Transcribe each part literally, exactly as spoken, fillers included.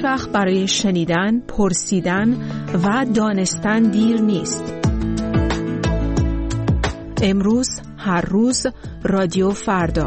هیچ وقت برای شنیدن، پرسیدن و دانستن دیر نیست. امروز، هر روز، رادیو فردا.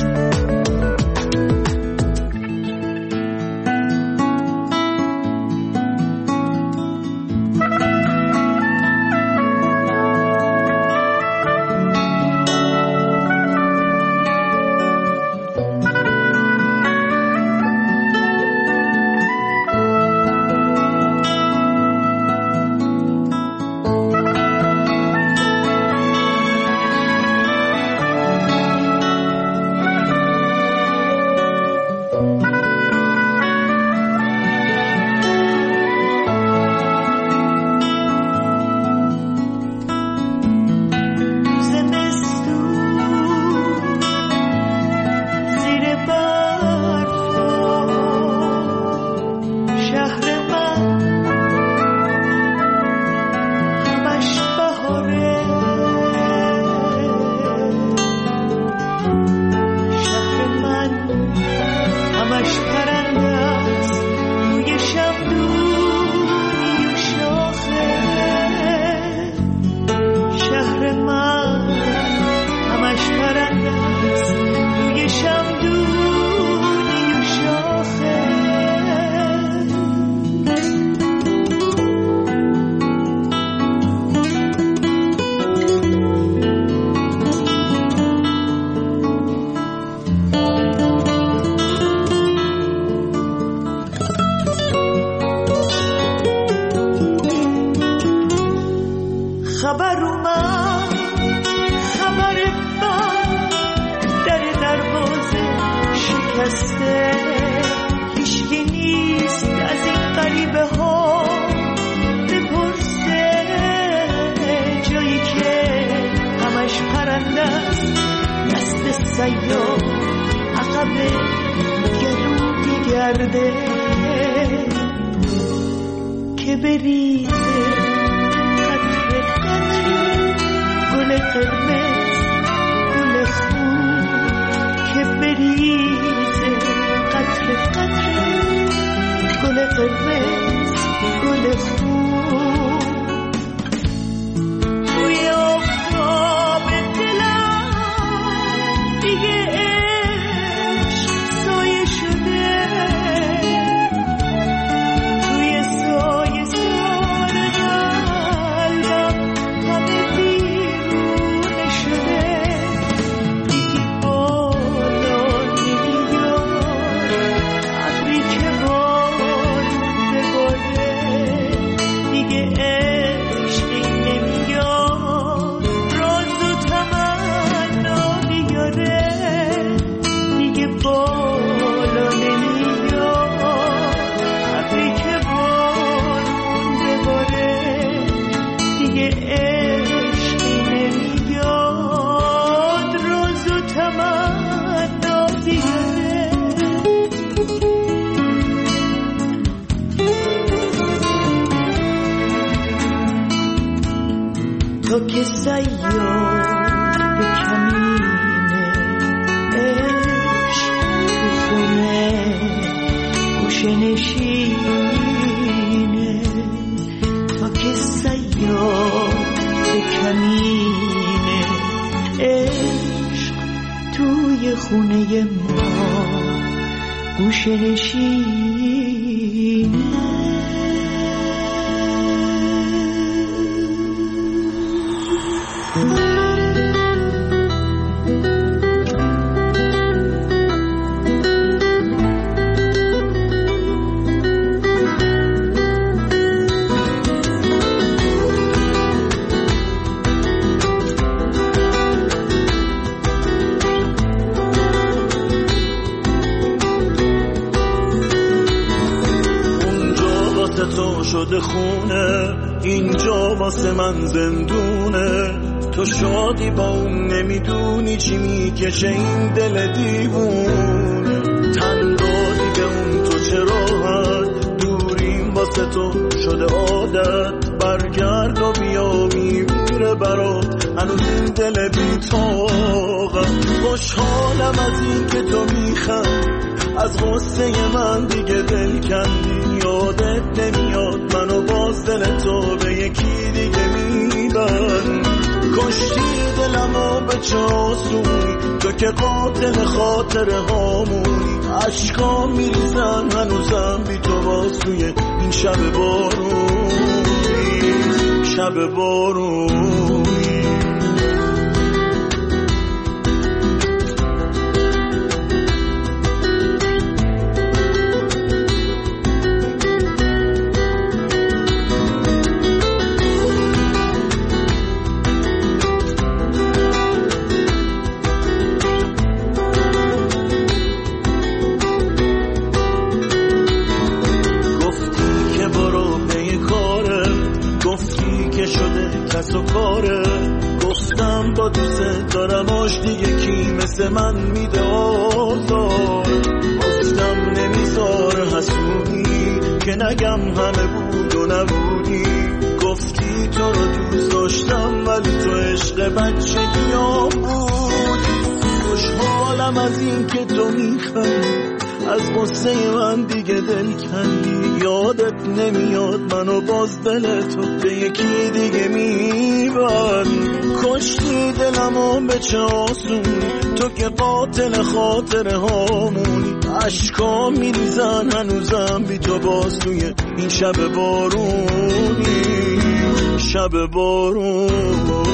تو که سیار به کمینه عشق تو خونه گوشه نشینه، تو که سیار به کمینه عشق توی خونه ما گوشه نشینه. شده خونه اینجا واسه من زندونه، تو شادی با اون نمیدونی چی میکشه این دل دیوونه، تن دادی به اون تو چه راحت دوریم واسه تو شده عادت، برگرد و بیا میمیره برات هنوز این دل بی طاقت، خوشحالم از این که تو میخند از غصه من دیگه دل کندی. یادت نمیاد منو باز دل تو به یکی دیگه میبند. کشتی دلمو به چه آسونی، تو که قاتل خاطره هامونی. عشقا میریزن هنوزم بی تو باز توی این شب بارونی، شب بارونی. کس و کاره، گفتم با دوست دارم آش دیگه کی مثل من میده آزار. گفتم نمیذاره حسودی که نگم همه بود و نبودی. گفتی تو رو دوست داشتم ولی تو عشق بچگیام بودی. خوشحالم از این که تو میخوای، از غصه من دیگه دل کندی. یادت نمیاد منو باز دل تو به یکی دیگه میبند. کشتی دلمو به چه آسون، تو که قاتل خاطره هامونی. عشقا میریزن هنوزم بی تو باز توی این شب بارونی، شب بارونی.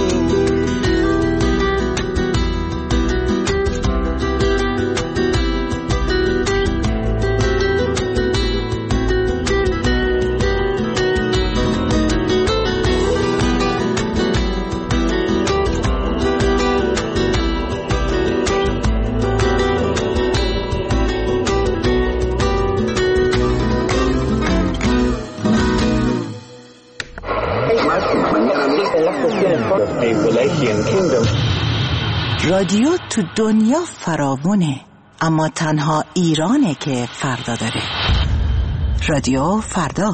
رادیو تو دنیا فراوونه، اما تنها ایرانه که فردا داره. رادیو فردا.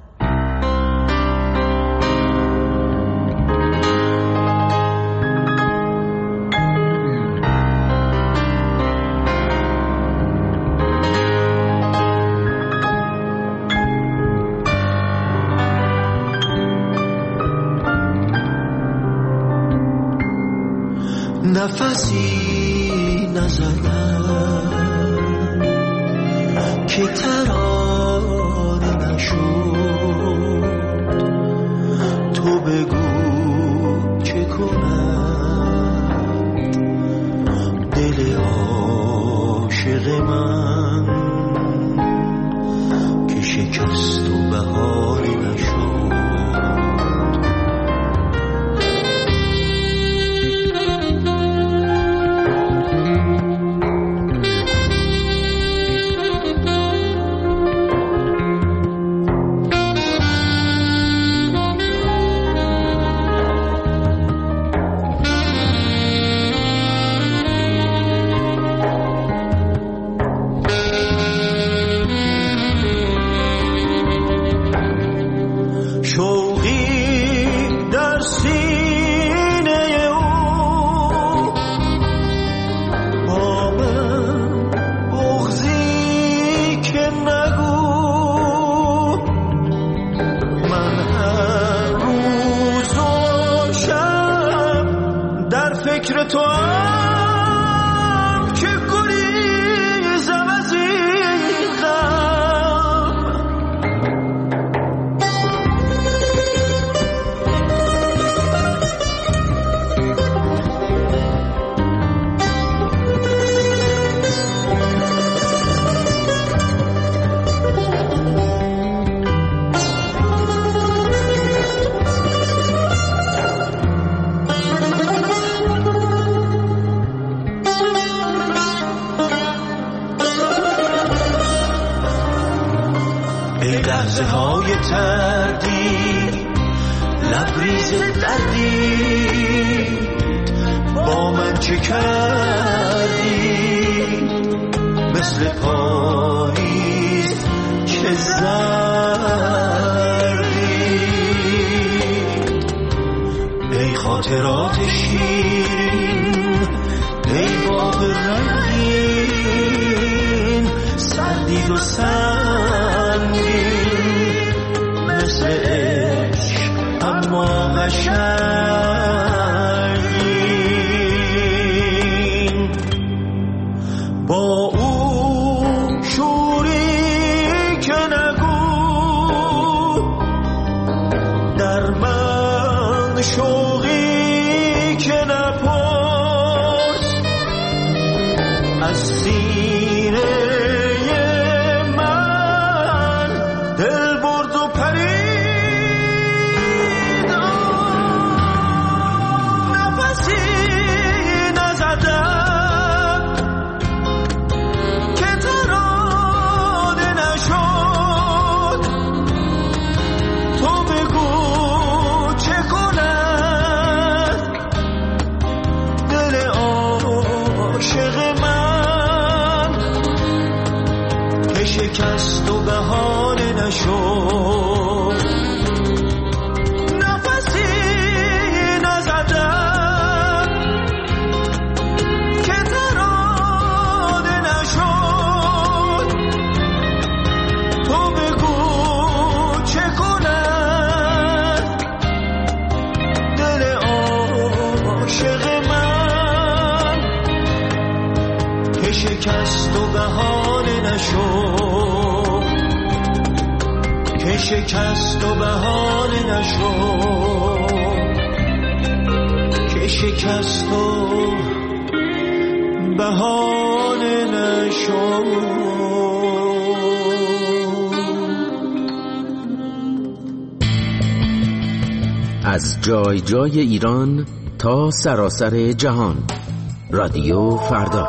نفسی نزدم که ترانه نشد. تو بگو چه کند دل عاشق من که شکست و بهاری نشد. لحظه های تردید لبریز دردید با من چه کردی؟ مثل پاییز چه زردی. ای خاطرات شیرین، ای باغ رنگین، سردید و سنگین، مثل عشق اما قشنگین. با اون شوری که نگو، در من شوقی که نپرس، از سینه من دل برد و پرید. نفسی نزدم که تراده نشد، تو بگو چه کند دل عاشق من که شکست و بهانه نشد. نفسی نزدم که تراده نشد، تو بگو چه کند دل عاشق من که شکست و بهانه نشد، که شکست و بهانه نشد، که شکست و بهانه نشد. از جای جای ایران تا سراسر جهان، رادیو فردا.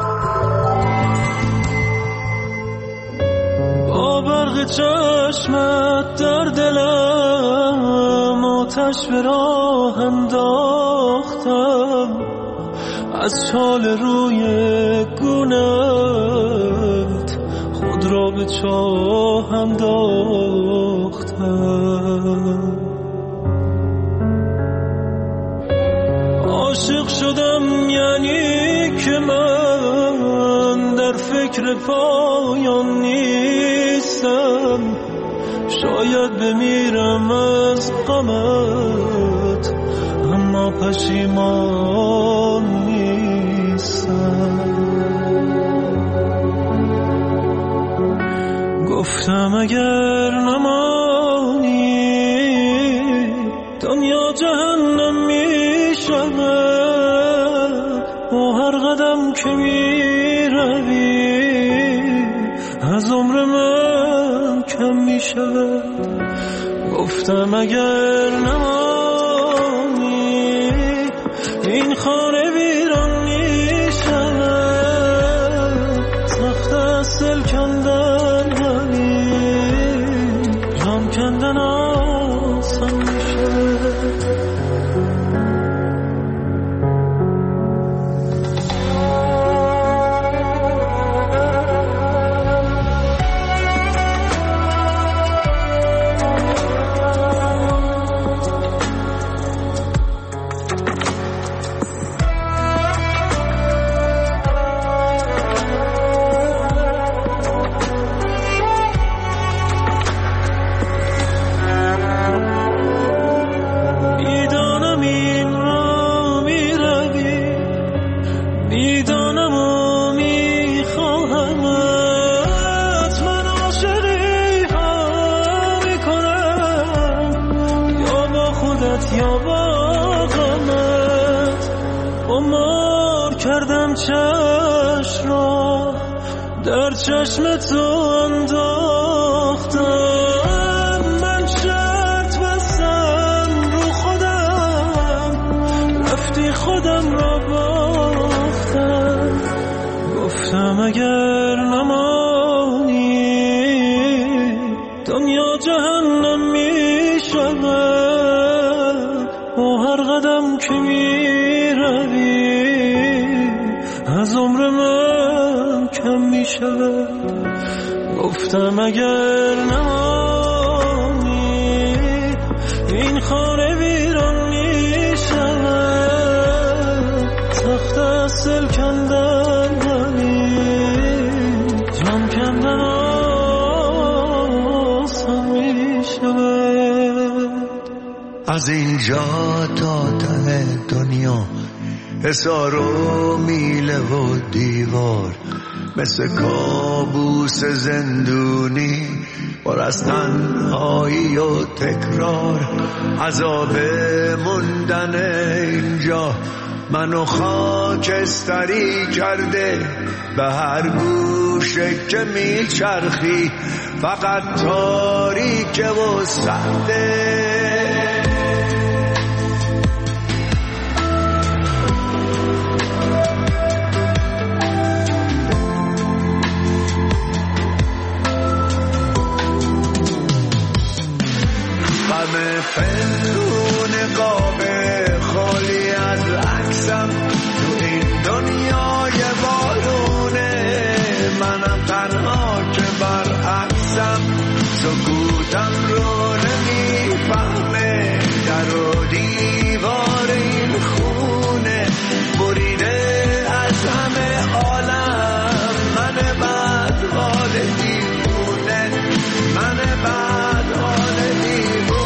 با برق چشمت در دلم آتش به راه انداختم، از چال روی گونت خود را به چاه انداختم. عاشق شدم یعنی که من در فکر پایان نیستم، شاید بمیرم از غمت اما پشیمان نیستم. گفتم اگر نمانی دنیا جهنم می شود، با هر قدم که می روی از عمر من کم می شود. گفتم اگر نمانی این خانه ویران می شود، سخت است دل کندن ولی جان کندن آسان می شود. یا با غمت عمر کردم چشم را در چشم تو انداختم. من شرط بستم رو خودم، رفتی خودم را باختم. گفتم اگر نمانی دنیا جهنم می شود، با هر قدم که می روی از عمر من کم می شود. گفتم اگر نمانی این خانه ویران می شود، سخت است دل کندن ولی جان کندن از اینجا تا ته دنیا حصار و میله و دیوار مثل کابوس زندونی پر از تنهایی و تکرار عذاب موندن اینجا منو خاکستری کرده به هر گوشه که میچرخی فقط تاریکه و سخته غم پنهون قاب خالی از عکسم تو این دنیای بارونه منم تنها که برعکسم سکوتم رو نمیفهمه در و دیوار این خونه بریده از همه عالم من بد حال دیوونه من بد حال دیوونه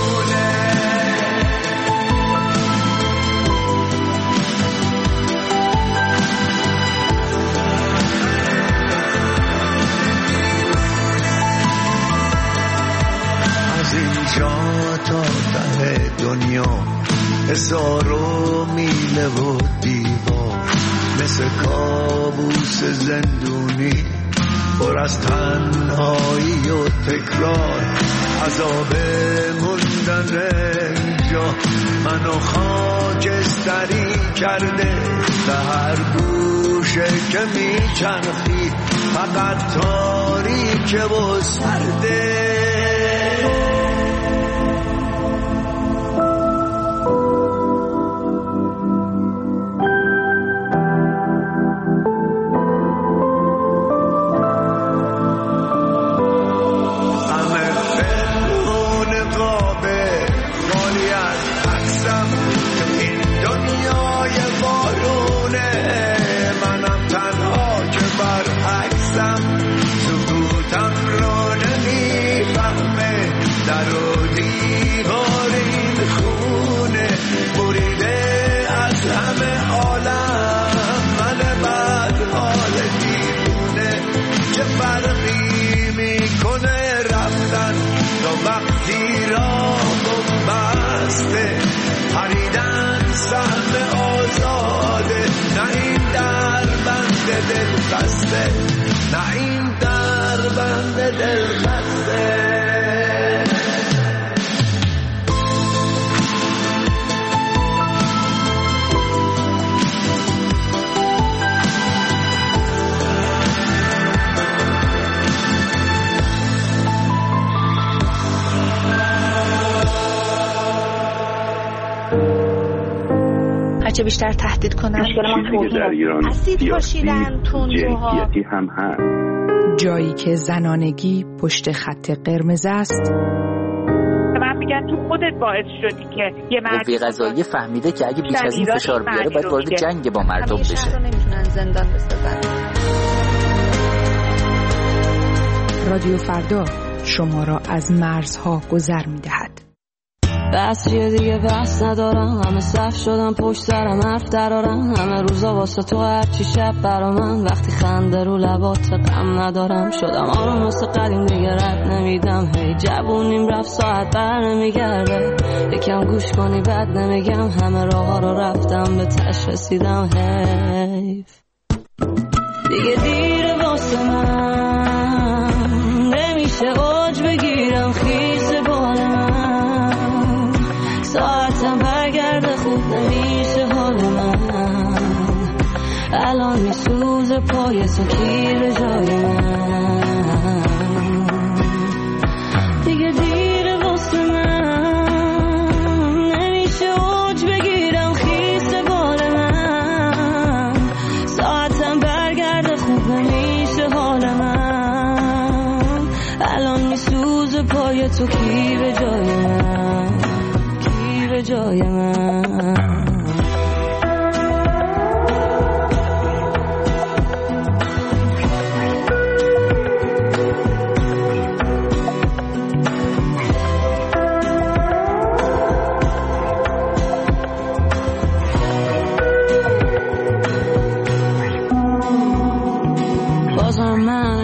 اینجا تا ته دنیا حصار و میله و دیوار مثل کابوس زندونی پر از تنهایی و تکرار عذاب موندن اینجا منو خاکستری کرده به هر گوشه که میچرخی فقط تاریکه و سرده وقتی را بسته پریدن سهم آزاده نه این در بند دل بسته نه این در بند دل بسته هرچه بیشتر تهدید کنن چیزی در ایران اسید پاشیدن تندروها هم هست جایی که زنانگی پشت خط قرمز است. من میگن تو خودت باعث شدی که یه مرد قوه قضاییه فهمیده که اگه بیش از این فشار بیاره باید وارد جنگ با مردم بشه. همیشه رو نمیتونن زندان بسازن. رادیو فردا شما را از مرزها گذر میدهد. بس چیه دیگه بس ندارم همه صف شدم پشت سرم حرف درارم همه روزا واسه تو هرچی شب برا من وقتی خنده رو لبات غم ندارم شدم آروم واسه قدیم دیگه رد نمیدم هی جوونیم رفت ساعت بر نمیگرده یکم گوش کنی بد نمیگم همه راه ها رو رفتم به تش رسیدم حیف دیگه دیر واسه من نمیشه اوج بگیرم خیس بال من ساعتم برگرده خوب نمیشه حال من الان میسوزه پای تو کیر جای من دیگه دیر واسه من نمیشه اوج بگیرم خیس بال من ساعتم برگرده خوب نمیشه حال من الان میسوزه پای تو کیر جای من به جای من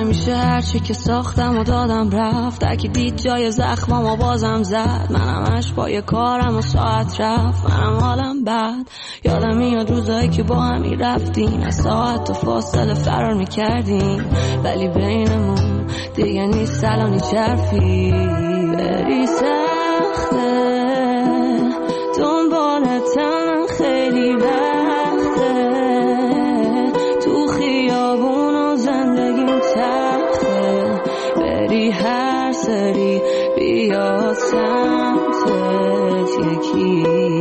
نمیشه هرچی که ساختم و دادم رفت. اگه دید جای زخمم و بازم زد. منم اش با یه کارم و ساعت رفت. منم حالم بد. یادم میاد روزایی که با همی رفتیم از ساعت و فاصله فرار میکردیم، ولی بینمون دیگه نیست الانی چرفی. بری سخته دنبالتم خیلی وقته، تو خیابون و زندگیم تخته. بری هر سری بیاد سمتت یکی،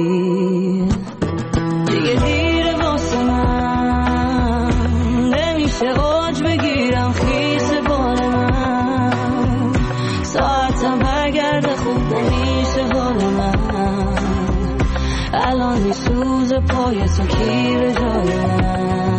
دیگه دیره واسه من نمیشه اوج بگیرم خیس بال من. ساعتم برگرده خوب نمیشه حال من. الان میسوز پای تو کی به جای من.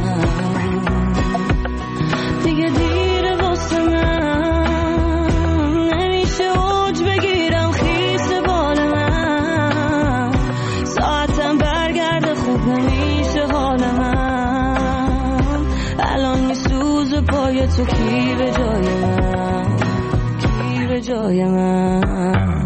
دیگه دیره واسه من نمیشه اوج بگیرم خیس بال من. ساعتم برگرده خوب نمیشه حال من. الان میسوز پای تو کی به جای من، کی به جای من.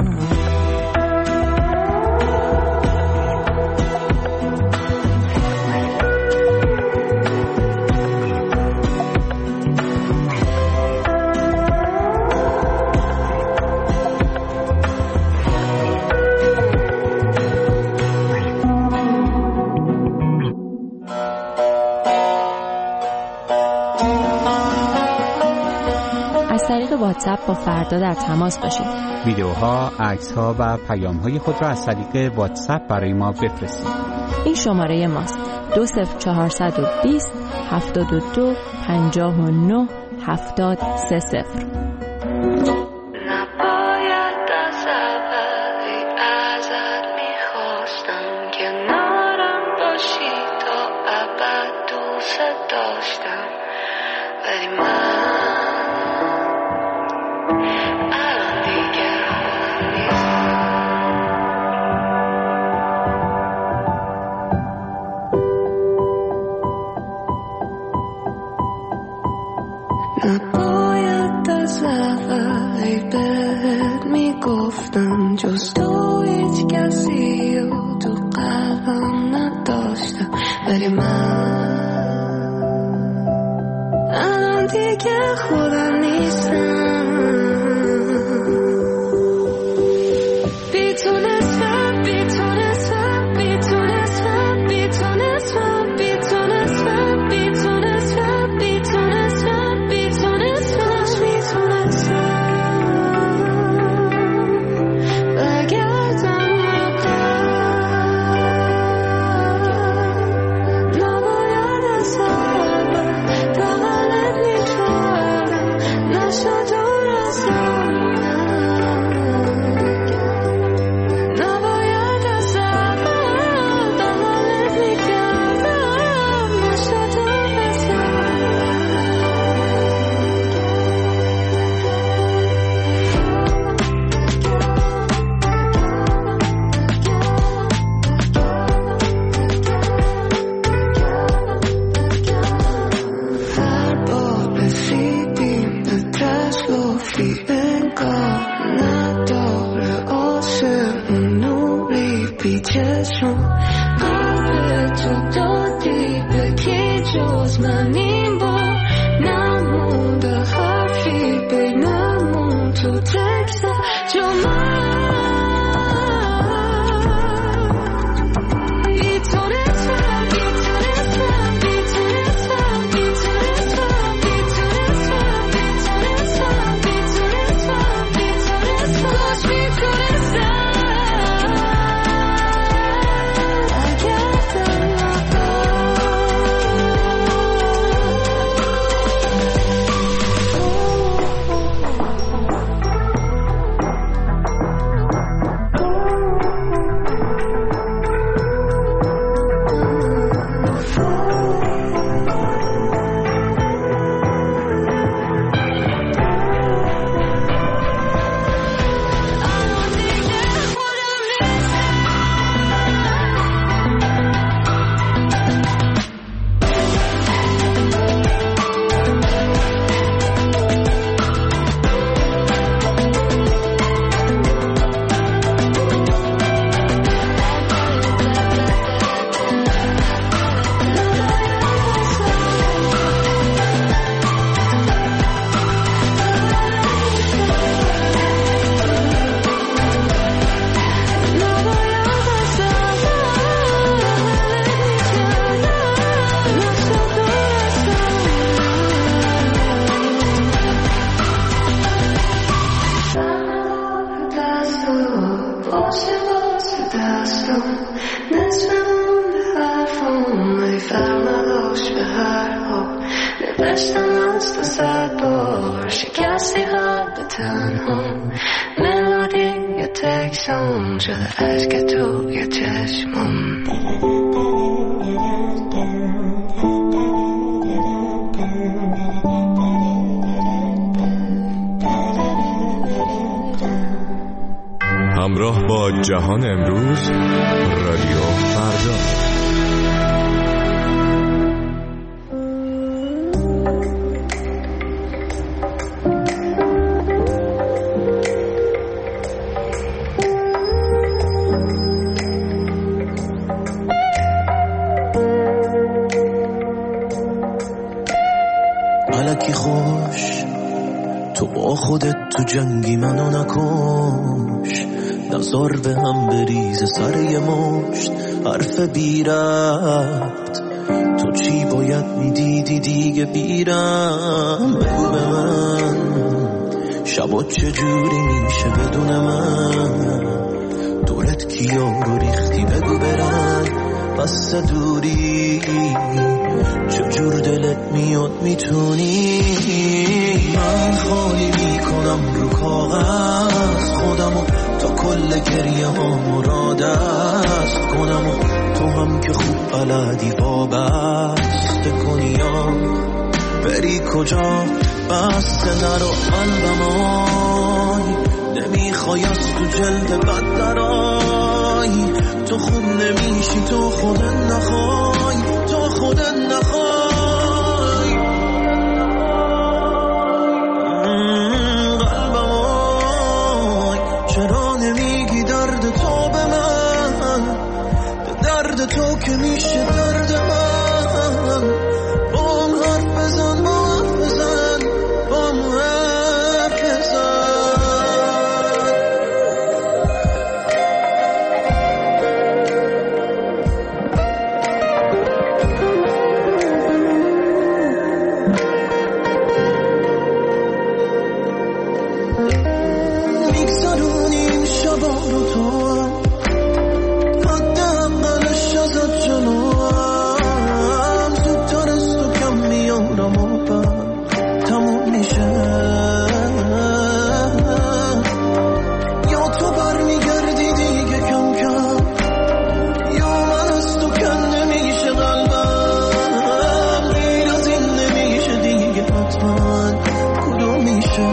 واتساپ با فردا در تماس باشید. ویدیوها، عکس‌ها و پیام‌های خود را از طریق واتساپ برای ما بفرستید. این شماره ماست: دو صفر چهارصد و بیست هفتاد و دو پنجاه و نه هفتاد سه صفر. نباید از اولی بهت میگفتم جز تو هیچ کسی رو تو قلبم نداشتم، ولی من الان دیگه خودم نیستم. بی تو نصفم، بی تو نصفم، بی تو نصفم، بی تو نصفم، بی تو نصفم، بی تو نصفم، بی تو نصفم، بی تو نصفم، بی تو نصفم. برگردم نباید از اول بغلت میکردم، نشد دور از نباید از اول بغلت میکردم، نشد دور از هر بار رسیدیم به تسلافی انگار نداره عاشق نوری بی چشم. قلب تو دادی به کی جز من این بار، نمونده حرفی بینمون تو تکست جو من. بی تو نصفم، بی تو نصفم، بی تو نصفم، بی تو نصفم، بی تو نصفم، بی تو نصفم، بی تو نصفم، بی تو نصفم. کاش میتونستم برگردم گشتم از تو صد بار شکستی قلب تنها ملودی یه تکسام شده عشق تو یه چشمم همراه با جهان امروز رادیو فردا. الکی خوش تو با خودت تو جنگی منو نکش نظر به هم بریز سر یه مشت حرف بی ربط تو چی باید میدیدی دیگه بیرم بگو به من شبا چجوری میشه بدون من دورت کیا رو ریختی بگو برن بس دوری چجور دلت میاد میتونی من خالی میکنم رو کاغذ خودمو تا کل گریه ها مراد است کنم و تو هم که خوب بلدی وابسته کنی یا بری کجا بسته نرو قلبم آی نمیخوای از تو جلد بد درای تو خوب نمیشی تو خودت نخوای تو خودت نخوای قلبم آی چرا نمیگی درد تو به من درد تو که میشه درد من با هم حرف بزن با هم حرف بزن با هم حرف بزن میگذرونیم شبا رو تو حد اولش ازت جلوم زودتر از تو کم میارم و بعد تموم میشه یا تو بر میگردی دیگه کم کم یا من از تو کنده میشه قلبم غیر از این نمیشه دیگه حتما کدوم میشه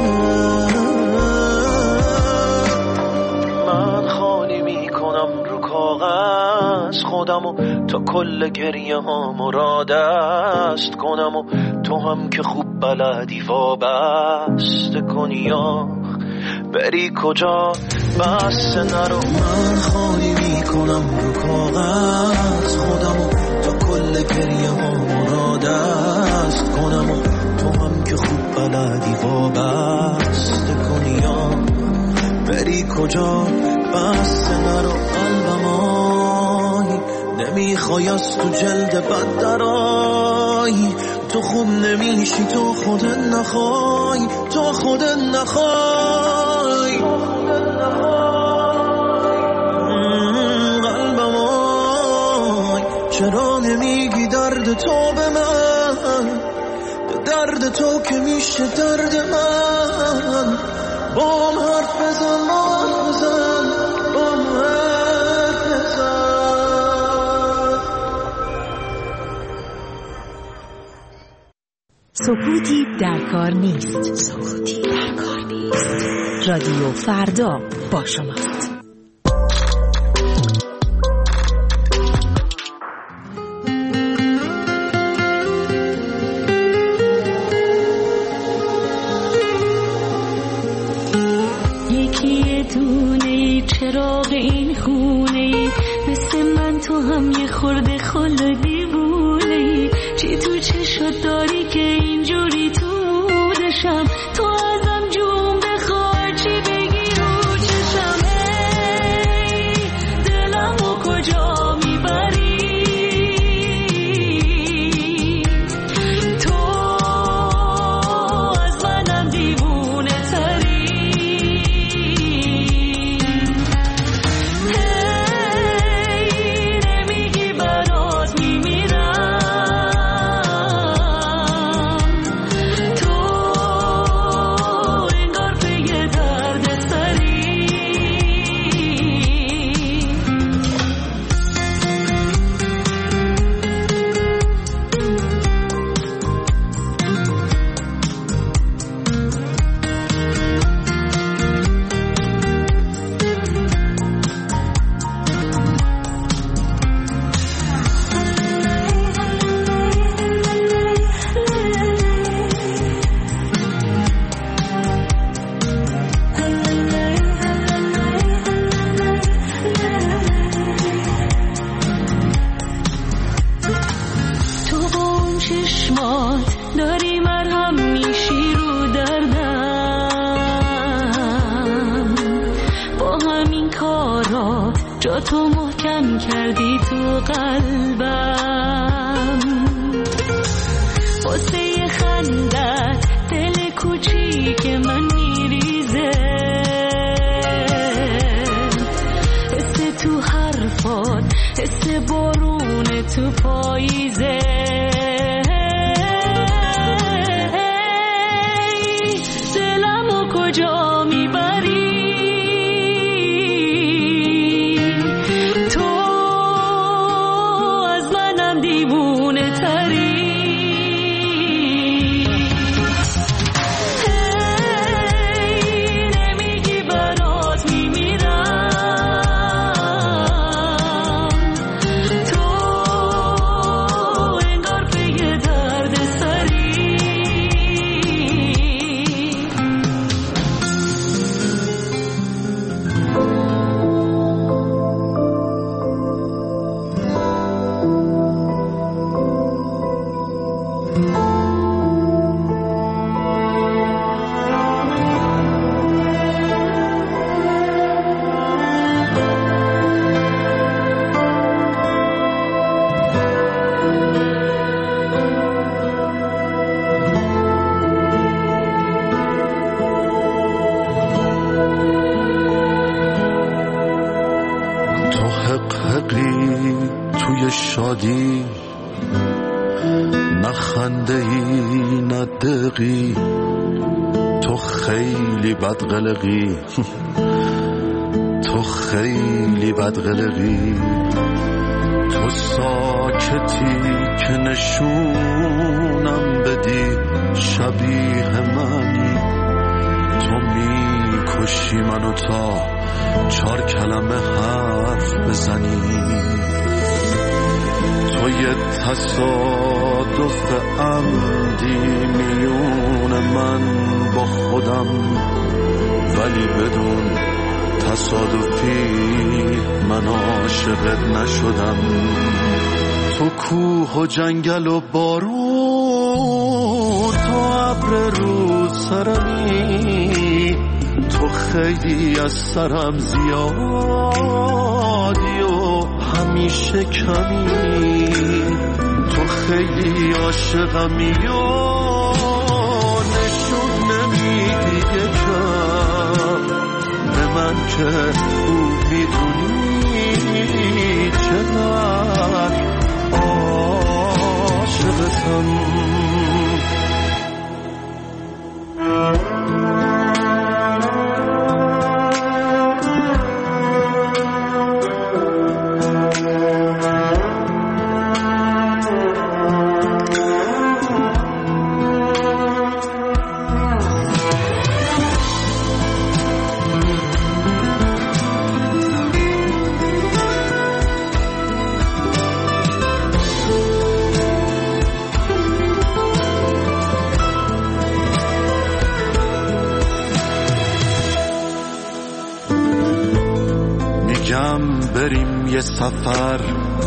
من خالی میکنم رو کاغذ خودمو تا کل گریه ها مراد است کنم و تو هم که خوب بلدی وابسته کنی یا بری کجا بسته نرو من خالی میکنم رو کاغذ خودمو تا کل گریه ها مراد است کنم و تو هم که خوب بلدی وابسته کنی یا بری کجا بسته نرو قلبم آی نمیخوای از تو جلد بد درای تو خوب نمیشی تو خودت نخوای تو خودت نخوای قلبم آی چرا نمیگی درد تو به من درد تو که میشه درد من با هم حرف بزن با هم بزن با هم حرف بزن سکوتی در کار نیست سکوتی در کار نیست رادیو فردا با شماست. چراغ این خونه مثل من تو هم یه خورده خل دیوونه چی تو چشت داری که اینجوری تو دشم تو ازم جون بخواه چی بگی رو چشم ای دلم و کجا میبری تو از منم دیوونه تری با تو محکم کردی تو قلبم، واسه خندت دل کوچیک من میریزه، حس تو حرفات حس بارون تو پاییزه. دلمو کجا میبری تو، از منم دیوونه تری. توی شادی نه خنده ای نه دقی، تو خیلی بدقلقی تو خیلی بدقلقی، تو ساکتی که نشونم بدی شبیه منی، تو میکشی منو تا چار کلمه حرف بزنی، تو یه تصادف عمدی میون من با خودم، ولی بدون تصادفی من عاشقت نشدم. تو کوه و جنگل و بارون، تو ابر رو سرمی، تو خیلی از سرم زیادی و همیشه کمی، تو خیلی عاشقمی و نشون نمیدی یکم به من که خوب میدونی چقدر عاشقتم. بریم یه سفر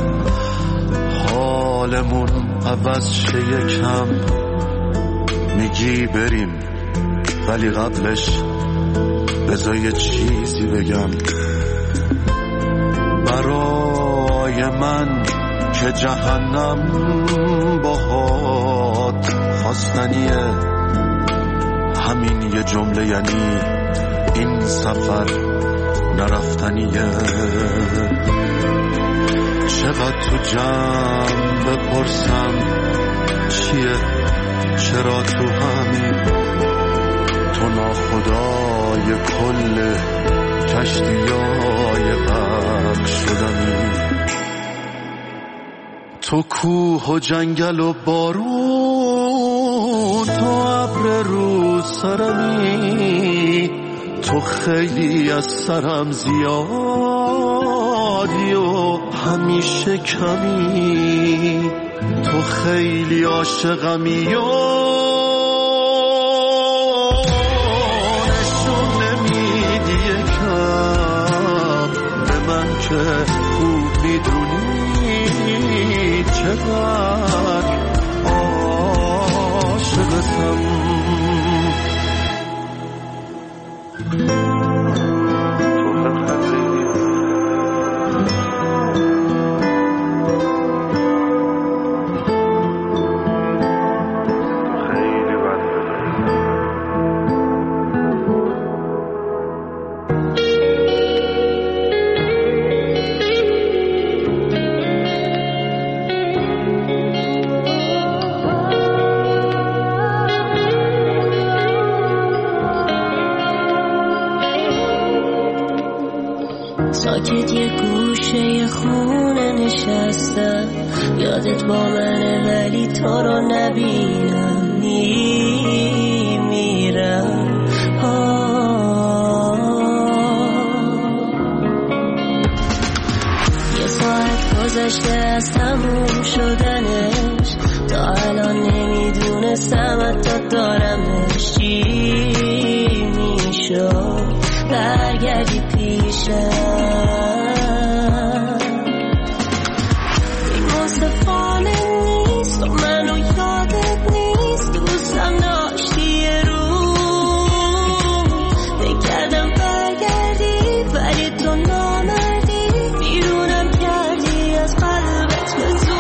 حالمون عوض شه یکم، میگی بریم ولی قبلش بذار یه چیزی بگم برای من که جهنم باهات خواستنیه. همین یه جمله یعنی این سفر نرفتنیه. چقدر تو جمع بپرسم چیه چرا تو همین، تو ناخدای کل کشتیای غرق شدنی. تو کوه و جنگل و بارون، تو ابر رو سرمی، تو خیلی از سرم زیادی و همیشه کمی، تو خیلی عاشقمی و نشون نمیدی یکم به من که خوب میدونی چقدر عاشقتم. ساکت یه گوشه خونه نشستم، یادت با منه ولی تو رو نبینم، میمیرم. یه ساعت گذشته از تموم شدنش، تا الان نمیدونستم حتی دارمش. چی میشد برگردی پیشم؟ این مصطفانه نیست و منو یادت نیست، دوستم داشتی یه روز، بکردم برگردی ولی تو نامردی، بیرونم کردی از قلبت به زور.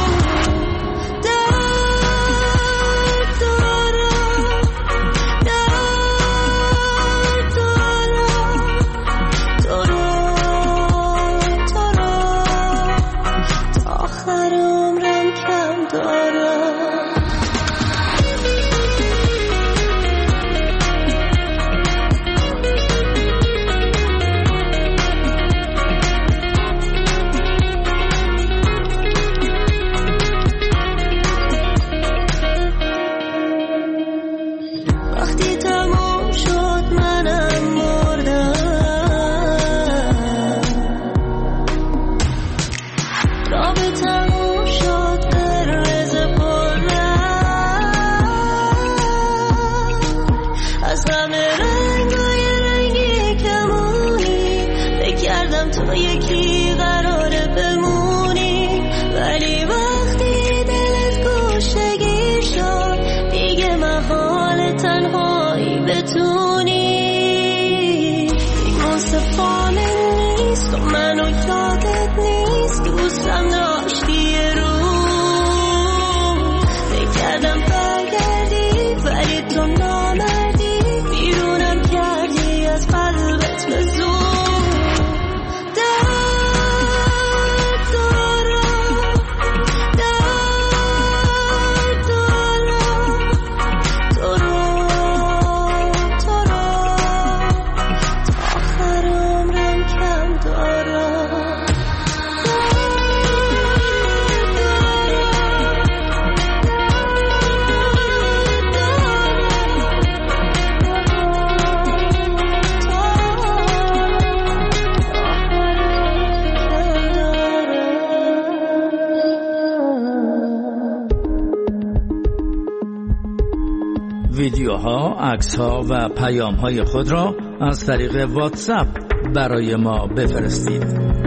ویدیوها، عکس‌ها و پیام‌های خود را از طریق واتساپ برای ما بفرستید.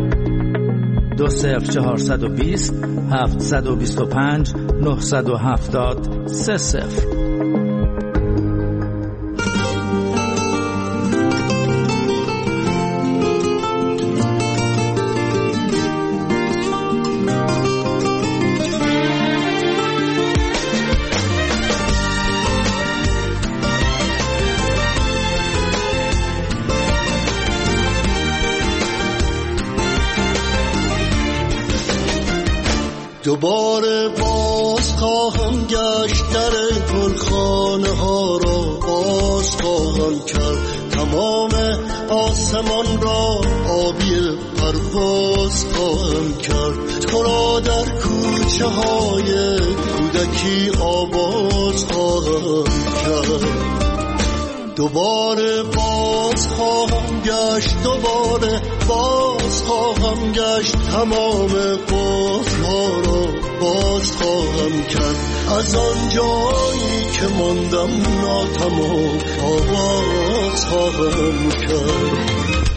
دو صفر چهارصد و بیست هفتصد و بیست و پنج نهصد و هفتاد سه صفر. دوباره باز خواهم گشت در گلخانه ها را باز خواهم کرد، تمام آسمان را آبی پرواز خواهم کرد، تو را در کوچه های کودکی آواز خواهم کرد. دوباره باز خواهم گشت، دوباره باز خواهم گشت، تمام قفل‌ها را باز خواهم کرد، از آن جایی که ماندم ناتمام آواز خواهم کرد.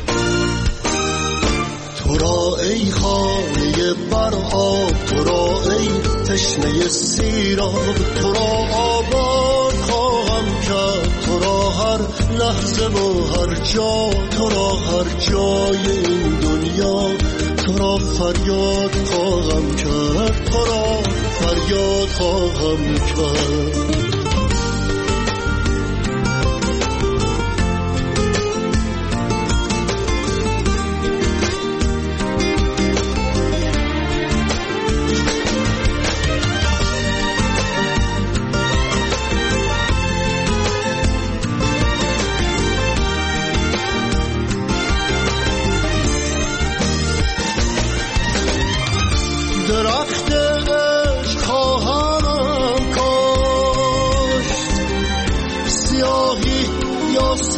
تو را ای خانه بر آب، تو را ای تشنه سیراب، تو را آباد خواهم کرد، تو را هر لحظه و هر جا، تو را هر جای این دنیا، تو را فریاد خواهم کرد، تو را فریاد خواهم کرد.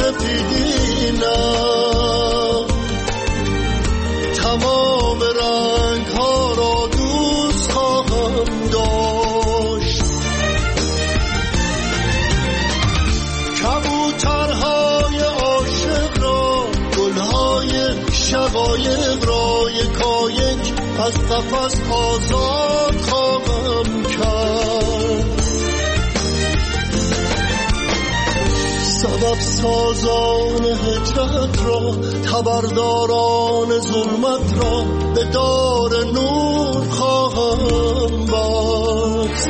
سفیدی نه، تمام رنگ ها را دوست خواهم داشت. کبوترهای عاشق را، گلهای شقایق را یکایک از قفس آزاد خواهم کرد. سبب سازان هجرت را، خبرداران ظلمت را به دار نور خواهم بست.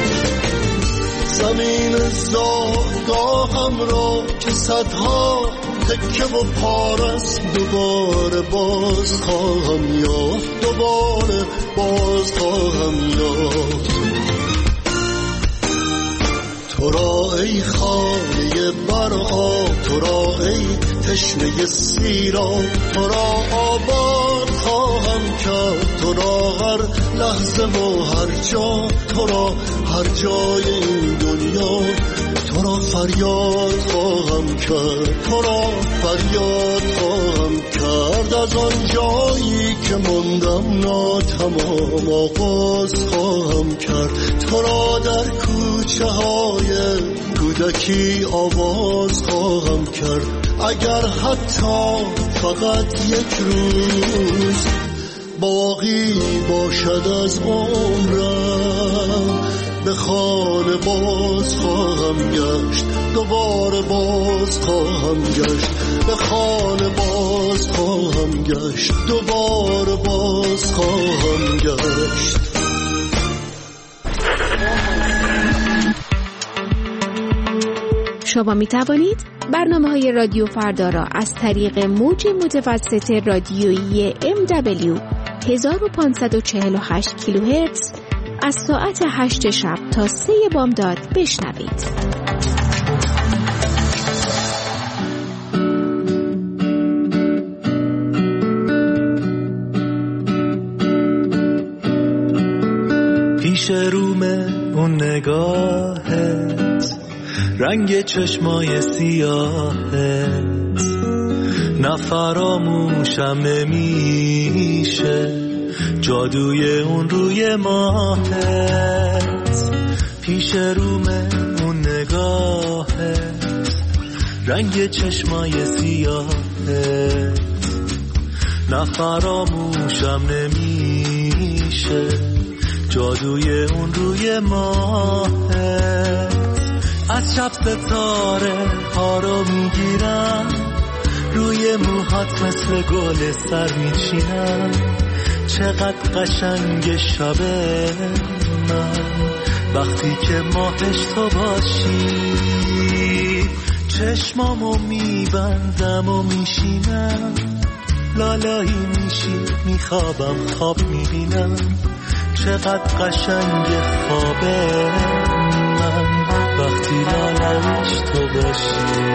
زمین زادگاهم را که صدها تکه و پارست دوباره باز خواهم یافت، دوباره باز خواهم یافت. تو را ای خانه بر آب، تو را ای تشنه سیراب، تو را آباد خواهم کرد، تو را هر لحظه و هر جا، تو را هر جای این دنیا، تو را فریاد خواهم کرد، تو را فریاد خواهم کرد. از آن جایی که ماندم ناتمام آغاز خواهم کرد، تو را در کوچه های کودکی آواز خواهم کرد. اگر حتی فقط یک روز باقی باشد از عمرم، به خانه باز خواهم گشت، دوباره باز خواهم گشت، به خانه باز خواهم گشت، دوباره باز خواهم گشت. شما می توانید برنامه های رادیو فردا را از طریق موج متوسط رادیویی ام دبلیو هزار و پانصد و چهل و هشت کیلوهرتز از ساعت هشت شب تا سه بامداد بشنوید. پیش رومه اون نگاهت، رنگ چشمای سیاهت، نفراموشم نمیشه جادوی اون روی ماهت. پیش رومه اون نگاهت، رنگ چشمای سیاهت، نفراموشم نمیشه جادوی اون روی ماهت. از شب ستاره ها رو میگیرم، روی موهات مثل گل سر میچینم. چقدر قشنگ شب من وقتی که ماهش تو باشی. چشمامو میبندم و میشینم، لالایی میشی میخوابم، خواب میبینم. چقدر قشنگ خوابه من وقتی لالایش تو باشی.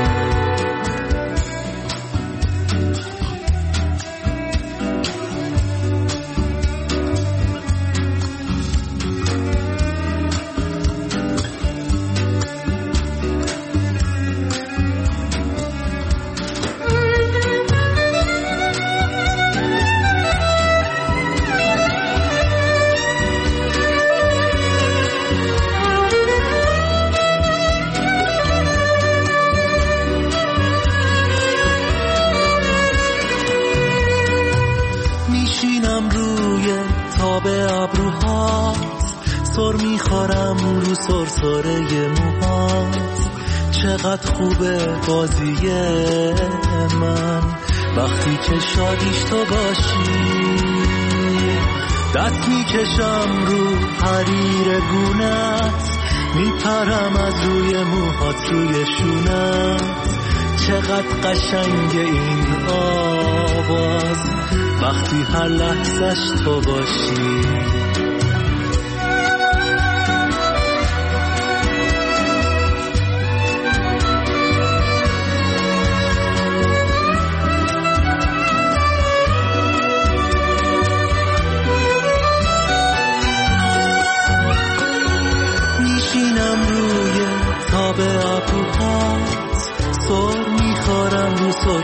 سرسره موهات چقدر خوبه بازی من وقتی که شادیش تو باشی. دست میکشم رو حریر گونت، میپرم از روی موهات روی شونت. چقدر قشنگ این آواز وقتی هر لحظش تو باشی.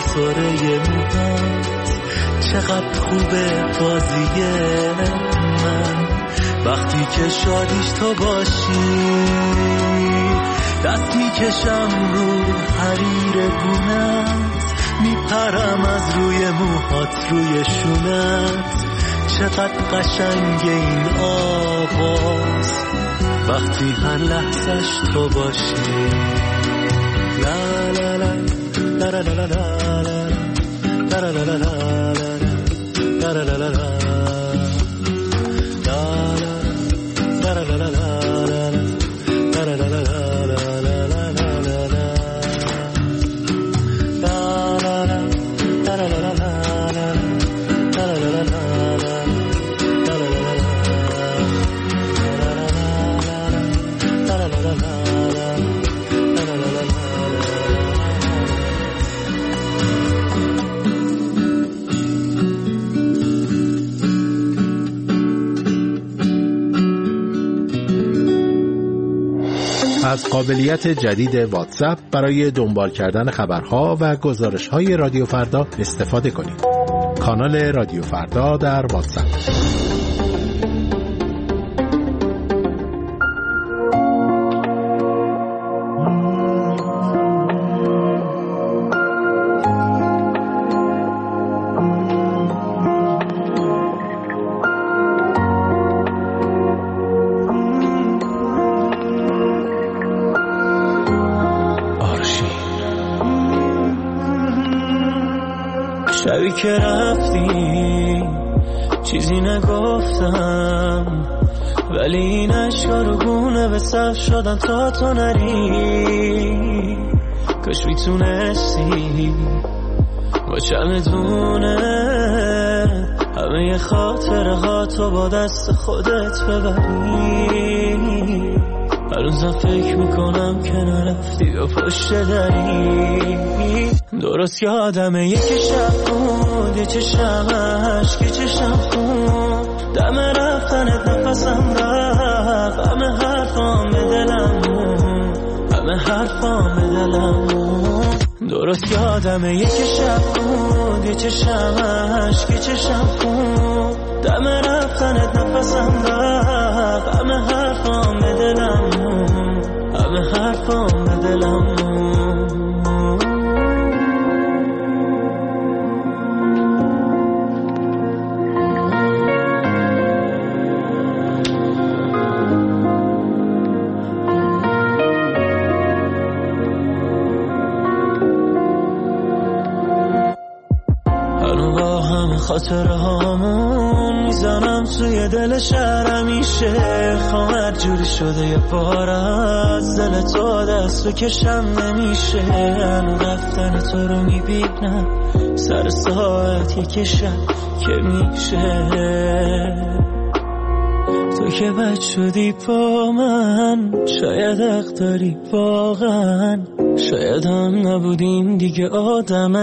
سرسره موهات چقدر خوبه بازیه من وقتی که شادیش تو باشی دست میکشم رو حریر گونت میپرم از روی موهات روی شونت چقدر قشنگ این آواز وقتی هر لحظش تو باشی لا لا لا لا لا لا لا لا لا لا لا لا لا لا لا از قابلیت جدید واتساپ برای دنبال کردن خبرها و گزارش‌های رادیو فردا استفاده کنید. کانال رادیو فردا در واتساپ. شبی که رفتی چیزی نگفتم ولی این اشکا رو گونه به صف شدن تا تو نری کاش میتونستی با چمدونه همه خاطره ها تو با دست خودت ببری هنوزم فکر میکنم که نرفتی و پشت دری درست یادمه یکی شب بود یه چشم عشق یه چشم خون دم رفتنت نفسم رفت همه حرفام به دلم مون همه حرفام به دلم مون درست یادمه یکی شب بود یه چشم عشق یه چشم خون دم رفتنت نفسم رفت همه حرفام به دلم مون همه حرفام به دلم مون خاطره هامون میزنم توی دل شهر همیشه خواه هر جوری شده یه بار از دل تو دست بکشم نمیشه هنو رفتن تو رو میبینم سر ساعت یکشم که میشه تو که بد شدی با من شاید حق داری واقعا شاید هم نبودیم دیگه آدم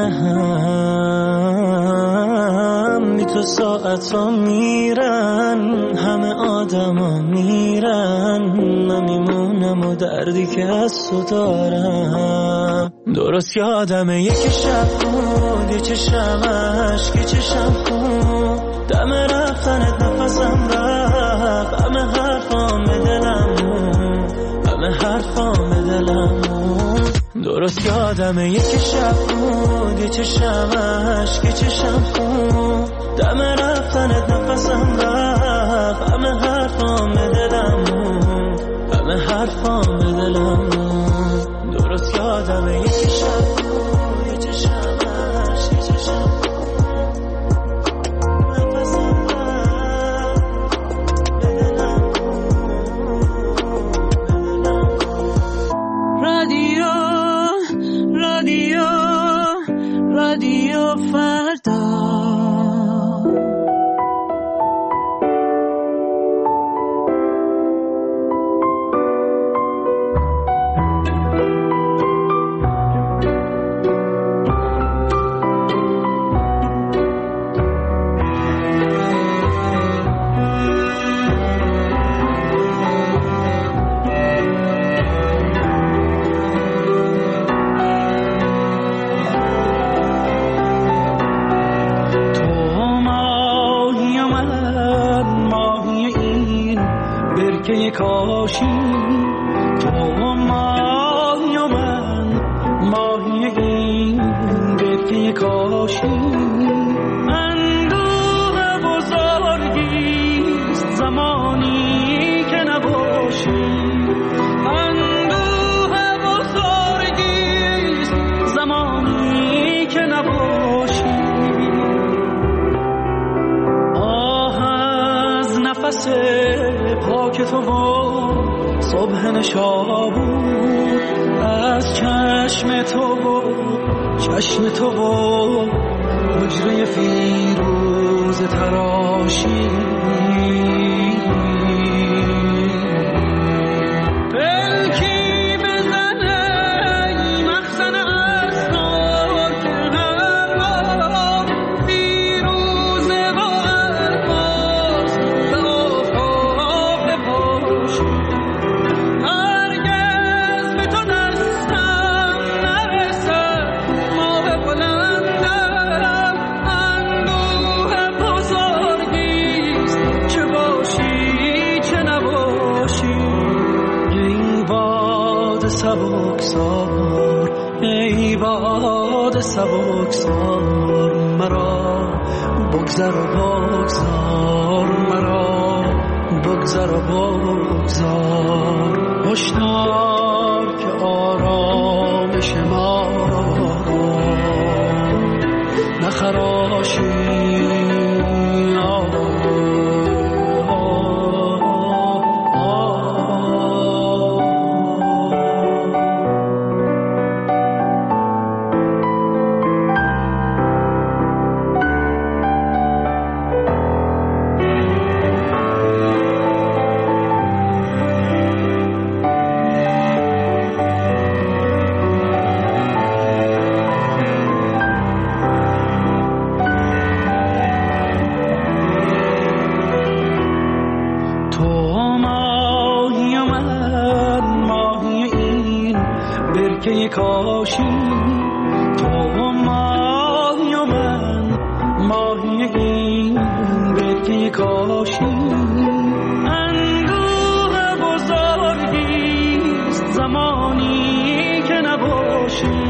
هم می تو ساعت ها میرن همه آدم ها میرن من میمونم و دردی که از تو دارم درست یادمه یکی شب بود یه چشم عشق یه چشم خون دم رفتنت نفسم رفت همه حرفام به دلم مون همه حرفام به دلم مون درست یادمه یکی شب بود یه چشم عشق یه چشم خون دم رفتنت نفسم رفت همه حرفام به دلم مون همه حرفام به دلم مون درست یادمه یکی شب بود یه چشم عشق یه چشم رادیو فردا کاشی تو ماهی و من ماهی این برکه کاشی اندوه بزرگیست زمانی که نباشی اندوه بزرگیست زمانی که نباشی آه از نفس پاک تو و صبح نشابور از چشم تو و چشم تو و حجره فیروز تراشی پلکی بزنه ای مخزن اسرار که هر بار فیروزه و الماس به آفتاب بپاشی هرگز به تو دستم نرسد ماه بلندم اندوه بزرگیست چه باشی چه نباشی ای باد سبکسار ای باد سبکسار مرا بگذر و بگذار مرا بگذر و بگذار هشدار که آرامش ما رو نخراشی کاشی تو ماهی و من ماهی این برکه کاشی اندوه بزرگیست زمانی که نباشی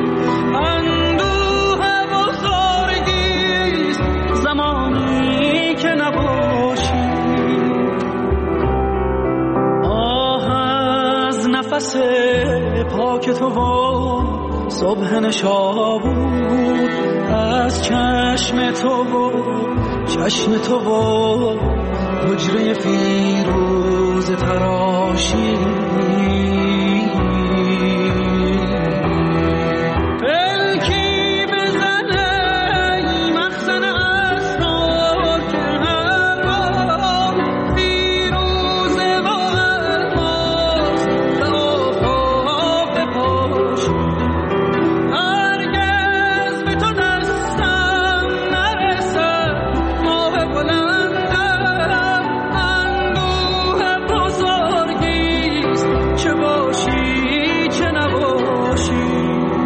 اندوه بزرگیست زمانی که نباشی آه از نفس پاک تو و صبح نشابور از چشم تو و چشم تو و حجره فیروز تراشی پلکی بزنه ای مخزن اسرار که هر بار فیروزه و الماس به آفتاب بپاشی هرگز به تو دستم نرسد ماه بلندم اندوه بزرگیست چه باشی چه نباشی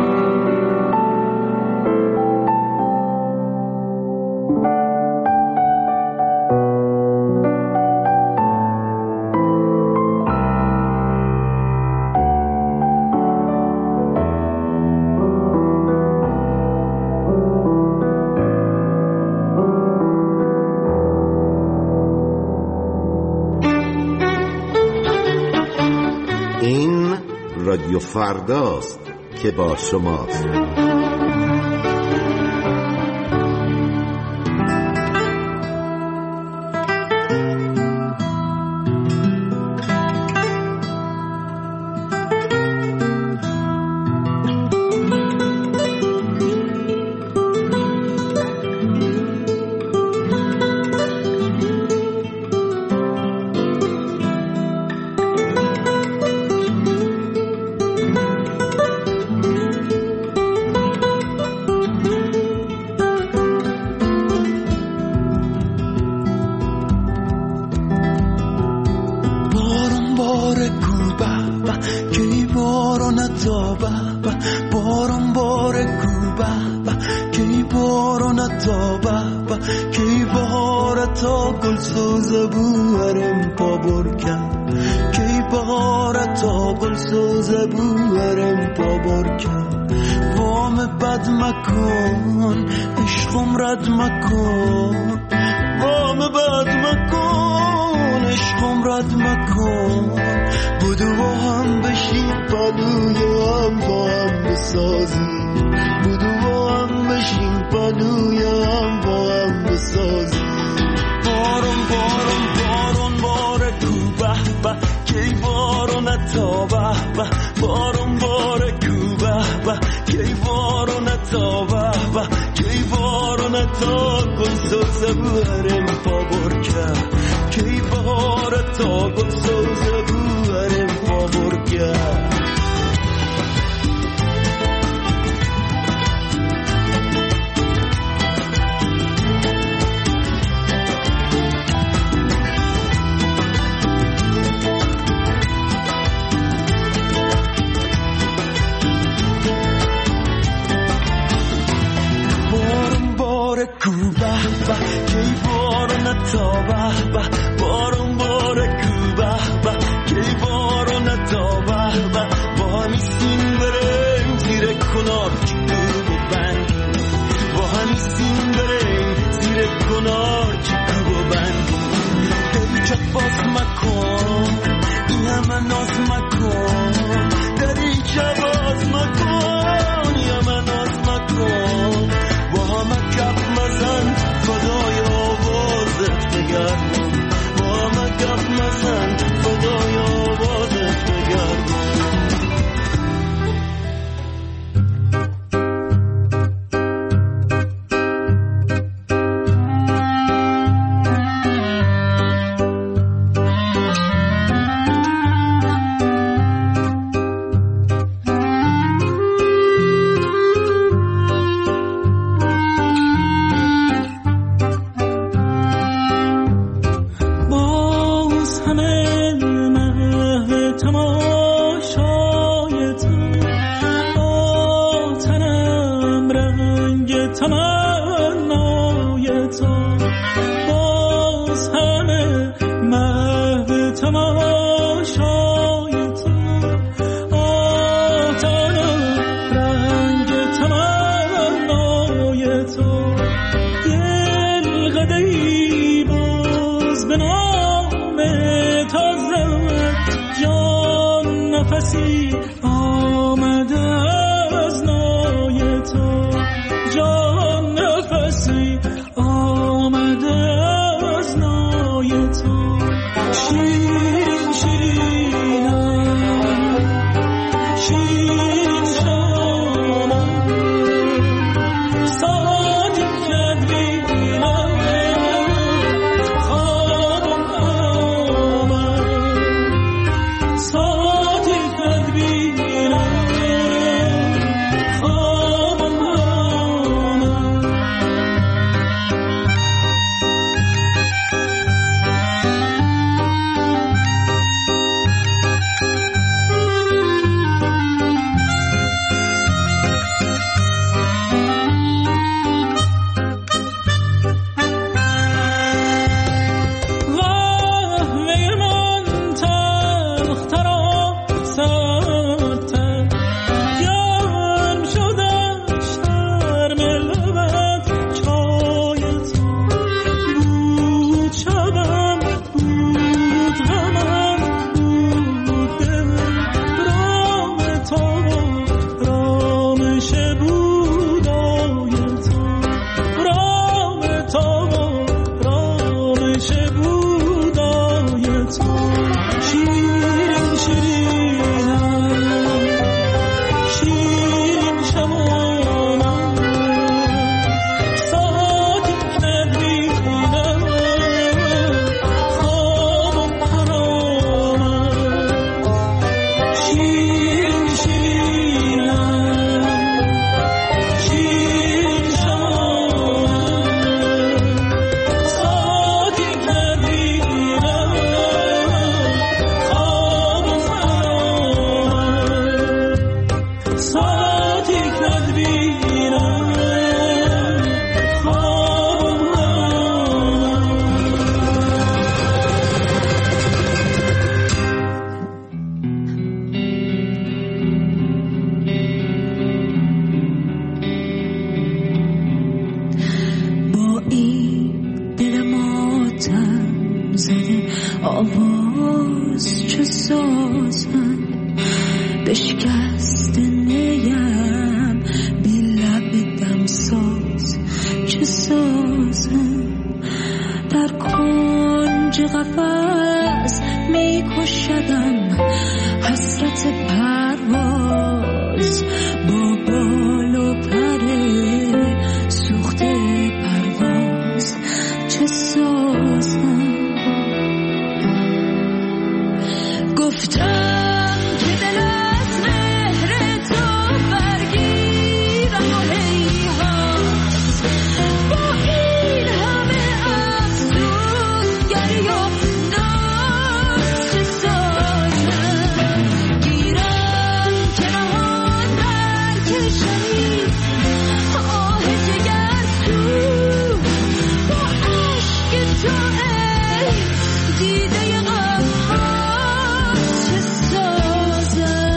این رادیو فرداست که با شماست. تا گل سوز بوارم پا برکم کی بهار تا گل سوز بوارم پا برکم وام بد مکن عشقم رد مکن وام بد مکن عشقم رد مکن بودو با هم بشیم پلوی هم با هم بسازیم بودو با هم بشیم پلوی هم با هم بسازیم بارون بارون بارون باره کو به به کی بارون تا به به بارون باره کو به به کی بارون تا به به کی بارون تا گل سوز بوارم پا برکه کی بهار تا گل سوز بوارم پا برکه کو به به کی بارون تا به به بارون باره کو به به کی بارون تا به به با همیستیم بریم زیر کنار که کوب و بند با همیستیم بریم زیر کنار که کوب و بند دریچه باز مکن این همه ناز مکن دریچه باز مکن این همه ناز مکن با همه کپ مزن فدای آوازت بگردم با همه کپ مزن فدای آوازت بگردم آمده از نای تو جان توی قفس میکشدم حسرت پرواز با بال و پر سوخته پرواز چه سازم گفتم که دل از مهر تو برگیرم و هیهات با این همه افسونگری و ناز چه سازم گیرم که نهان برکشمی آه جگرسو با عشق تو ای دیده غماز چه سازم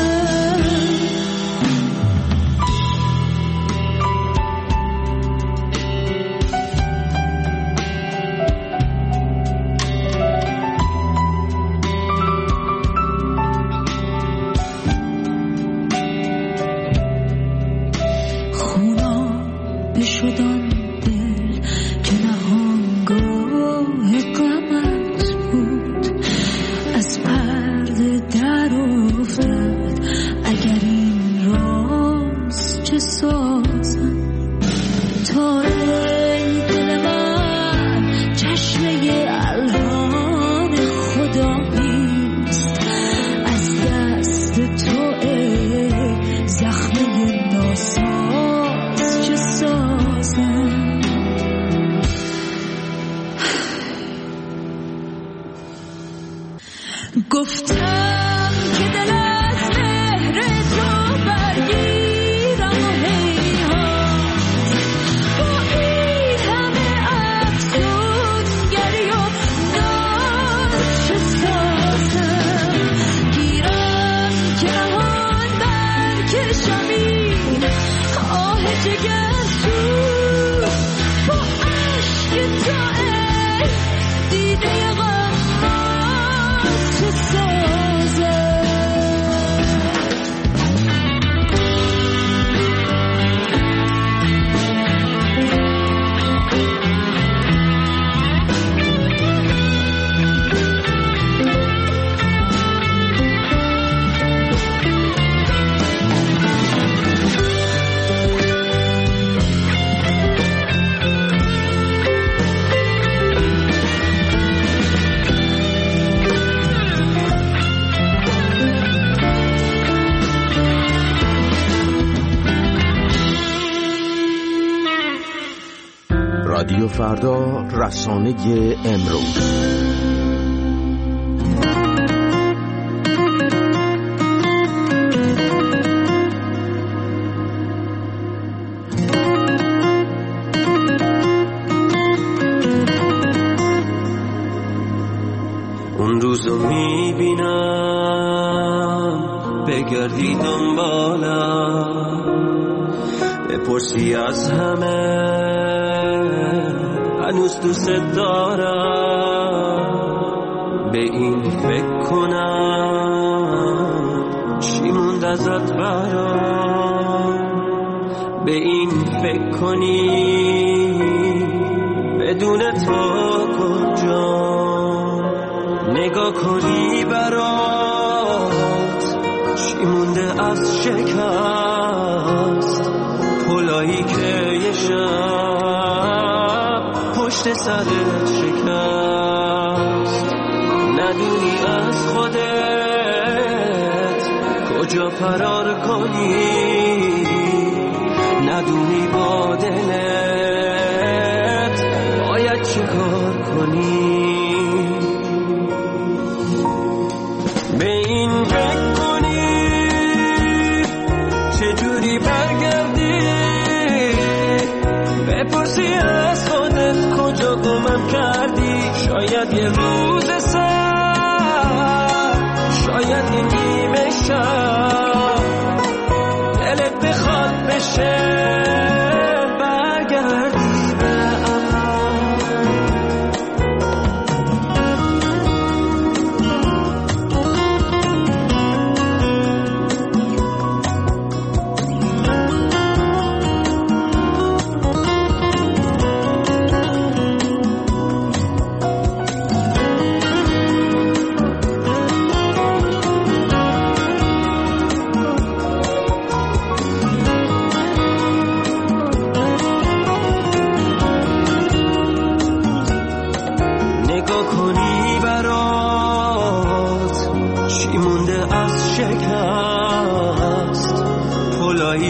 خونا بشدن دل که نهانگاه غمت بود از پرده در افتاد اگر این راز چه سازم تا ای دل من چشمه الهام خداییست از دست تو ای زخمه ناساز چه سازم گفتم که دل از مهر تو برگیرم و هیهات با این همه افسونگری و ناز چه سازم گیرم که نهان برکشمی آه جگرسو با عشق تو ای دیده غماز چه سازم رادیو فردا، رسانه امروز. اون روزو میبینم بگردی دنبالم بپرسی از همه هنوز دوست دارم به این فکر کنم چی موند ازت برام به این فکر کنی بدون تو کجا نگاه کنی برات چی مونده از شکست پلایی که یه شب پشت سرت شکست ندونی از خودت کجا فرار کنی ندونی با دلت باید چه کار کنی به این فکر کنی چجوری برگردی بپرسی از خودت کجا گمم کردی شاید یه روز سر شاید یه نیمه شب دلت بخواد بشه برگردی به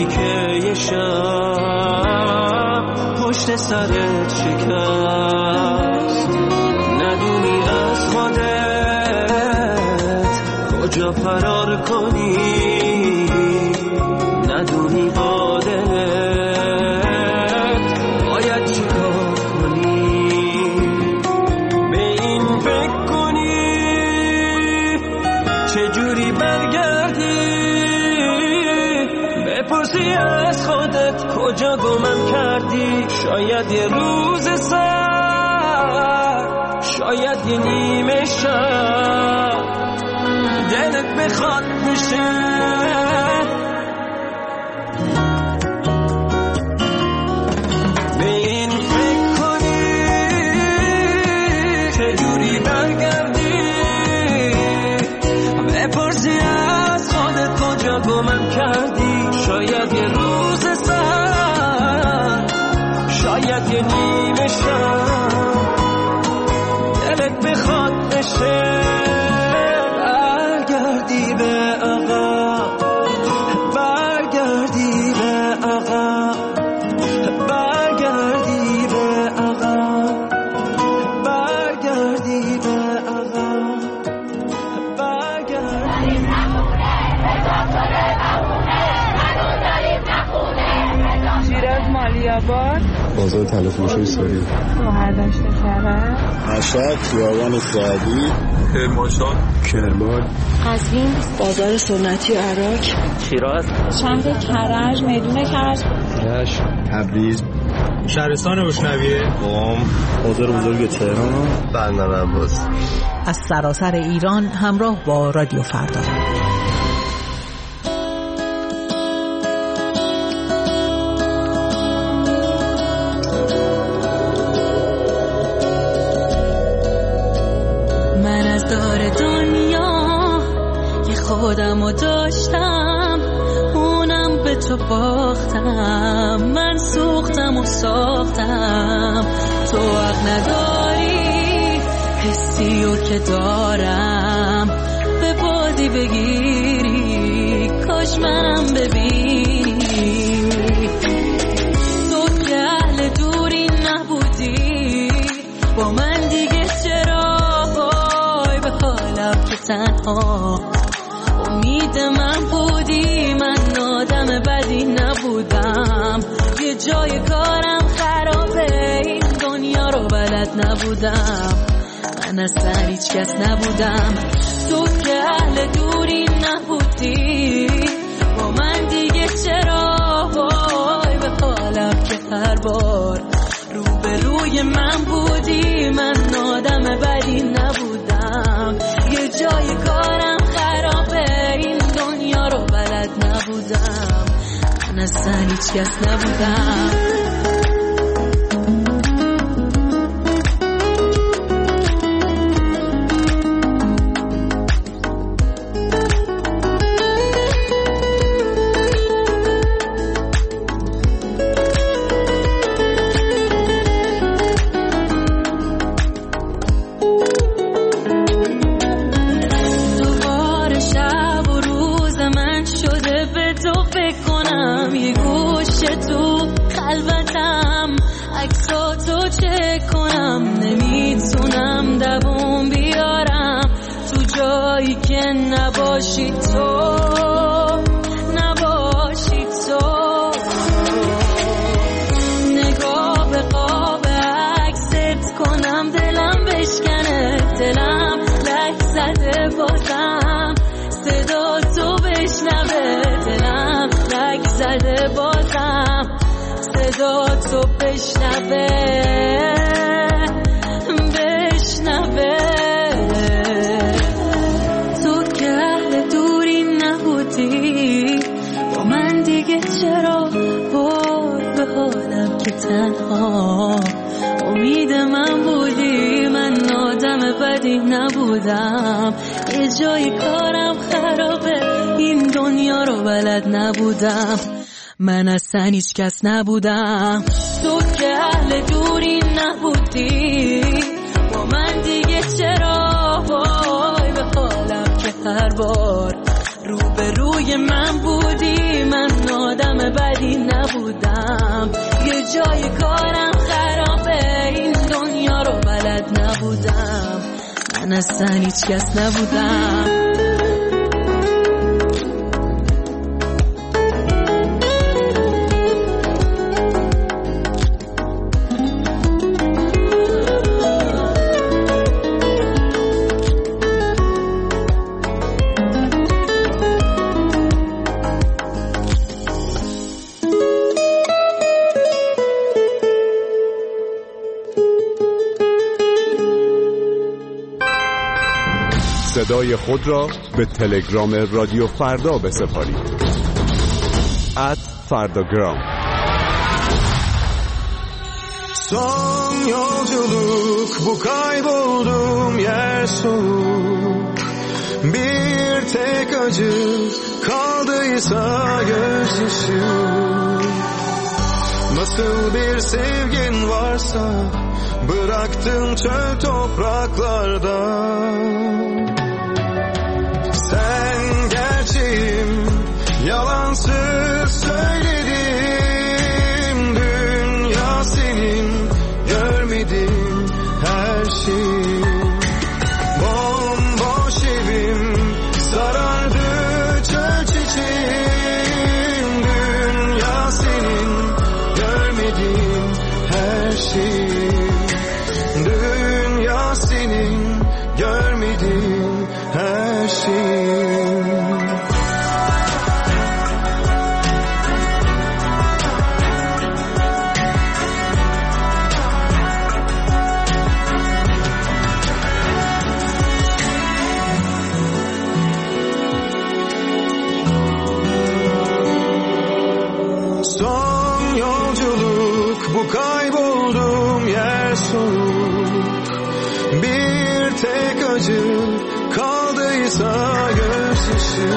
جایی که یه شب پشت سرت شکست، ندونی از خودت کجا فرار کنی، ندونی با دلت باید چی کار کنی. به این فکر کنی چجوری برگردی، بپرسی از خودت کجا گمم کردی. شاید یه روز سر، شاید یه نیمه شب دلت بخواد بشه. به این فکر کنی چجوری برگردی، بپرسی از خودت کجا گمم کردی. شاید یه روز سر، شاید یه نیمه شب دلت بخواد بشه. برگردی به عقب، برگردی به عقب، برگردی به عقب، برگردی به عقب، برگردی. شیراز مالیاباد، بازار تلفروشی اسرائیل، شهرداشت کرد، مشهد، خیابان سعدی، کرمانشاه، کرمان، قزوین، بازار سنتی عراق، شیراز، شهر کرج، میدون کرج، رشت، تبریز، شهرستان روشنویه، قم، بازار بزرگ تهران، بندر عباس. از سراسر ایران همراه با رادیو فردا. من از دار دنیا یه خودمو داشتم، اونم به تو باختم. من سوختم و ساختم، تو حق نداری حسیو که دارم به بازی بگیری. کاش منم ببینی، تو که اهل دوری نبودی با من دیگه چرا وای به حالم که تنها امید من بودی. من آدم بدی نبودم، یه جای کارم خرابه، این دنیا رو بلد نبودم. من اصلا هیچ کس نبودم، تو که اهل دوری نبودی با من دیگه چرا وای به حالم که هر بار رو به روی من بودی. من آدم بدی نبودم، یه جای کارم خرابه، این دنیا رو بلد نبودم. من اصلا هیچ کس نبودم. نباشی تو، نباشی تو، نگاه به قاب عکست کنم دلم بشکنه، دلم لک زده بازم صدا تو بشنوه، دلم لک زده بازم صدا تو بشنوه بشنوه. با من دیگه چرا وای به حالم که تنها امید من بودی. من آدم بدی نبودم، یه جای کارم خرابه، این دنیا رو بلد نبودم. من اصلا هیچ کس نبودم، تو که اهل دوری نبودی با من دیگه چرا وای به حالم که هر بار رو به روی من بودی. من آدم اصلا هیچ کس نبودم. صدای خود را به تلگرام رادیو فردا بسپارید. ات فرداگرام. Son yolculuk bu kayboldum yer soğuk. Bir tek acı kaldıysa gözyaşı. Nasıl bir sevgin varsa bıraktım çöl topraklarda. Sen gerçeğim, yalansız söyledim. Dünya senin, görmedim her şeyi. Bomboş evim, sarardı çöl çiçeğim. Dünya senin, görmedim her şeyi. Dünya senin, görmedim her şeyi. Son yolculuk bu kayboldum yer soğuk. Bir tek acı kaldıysa gözyaşı.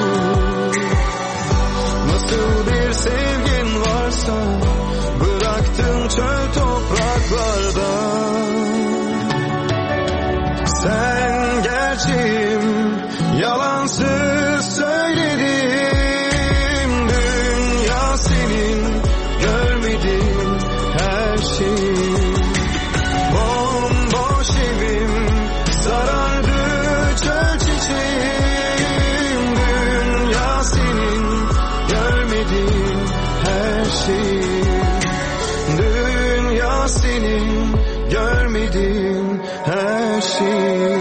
Nasıl bir sevgin varsa bıraktım çöl topraklarda. Sen gerçeğim, yalansız söyledim. Dünya senin, görmedim her şeyi. Bomboş evim, sarardı çöl çiçeğim. Dünya senin, görmedim her şeyi. Dünya senin, görmedim her şeyi.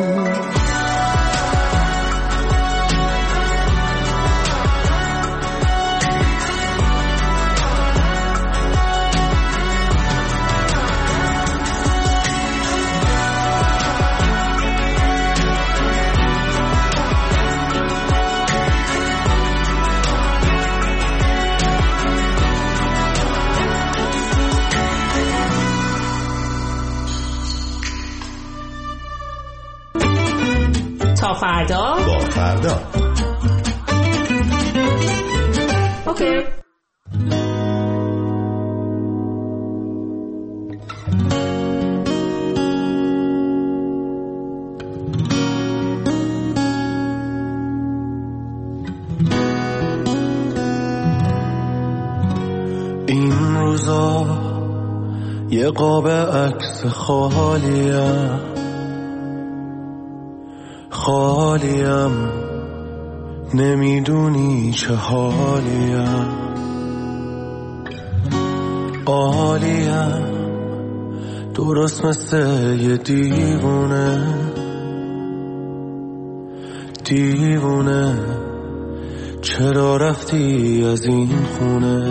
تا فردا با فردا. اوکی. این روزا یه قاب عکس خالیم، خالیم، نمیدونی چه حالیم. عالیم، درست مثل یه دیوونه، دیوونه. چرا رفتی از این خونه؟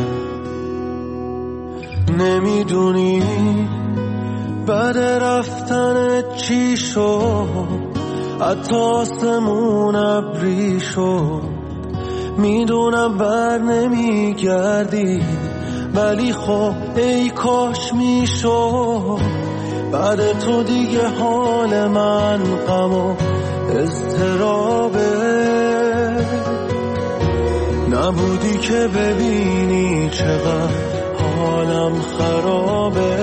نمیدونی بعد رفتن چی شد، حتی آسمون ابری شد. میدونم بر نمیگردی، ولی خب ای کاش میشد. بعد تو دیگه حال من غم و اضطرابه. نبودی که ببینی چقدر حالم خرابه.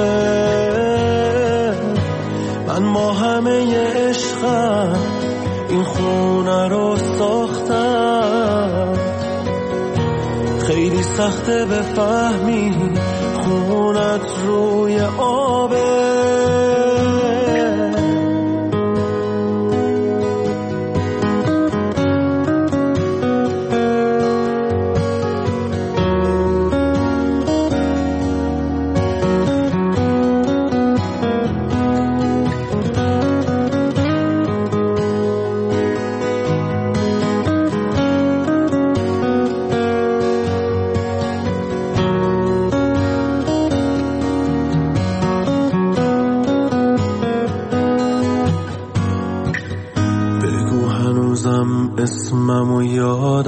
من با همه عشقم این خونه رو ساختم. خیلی سخته بفهمی خونت روی آبه.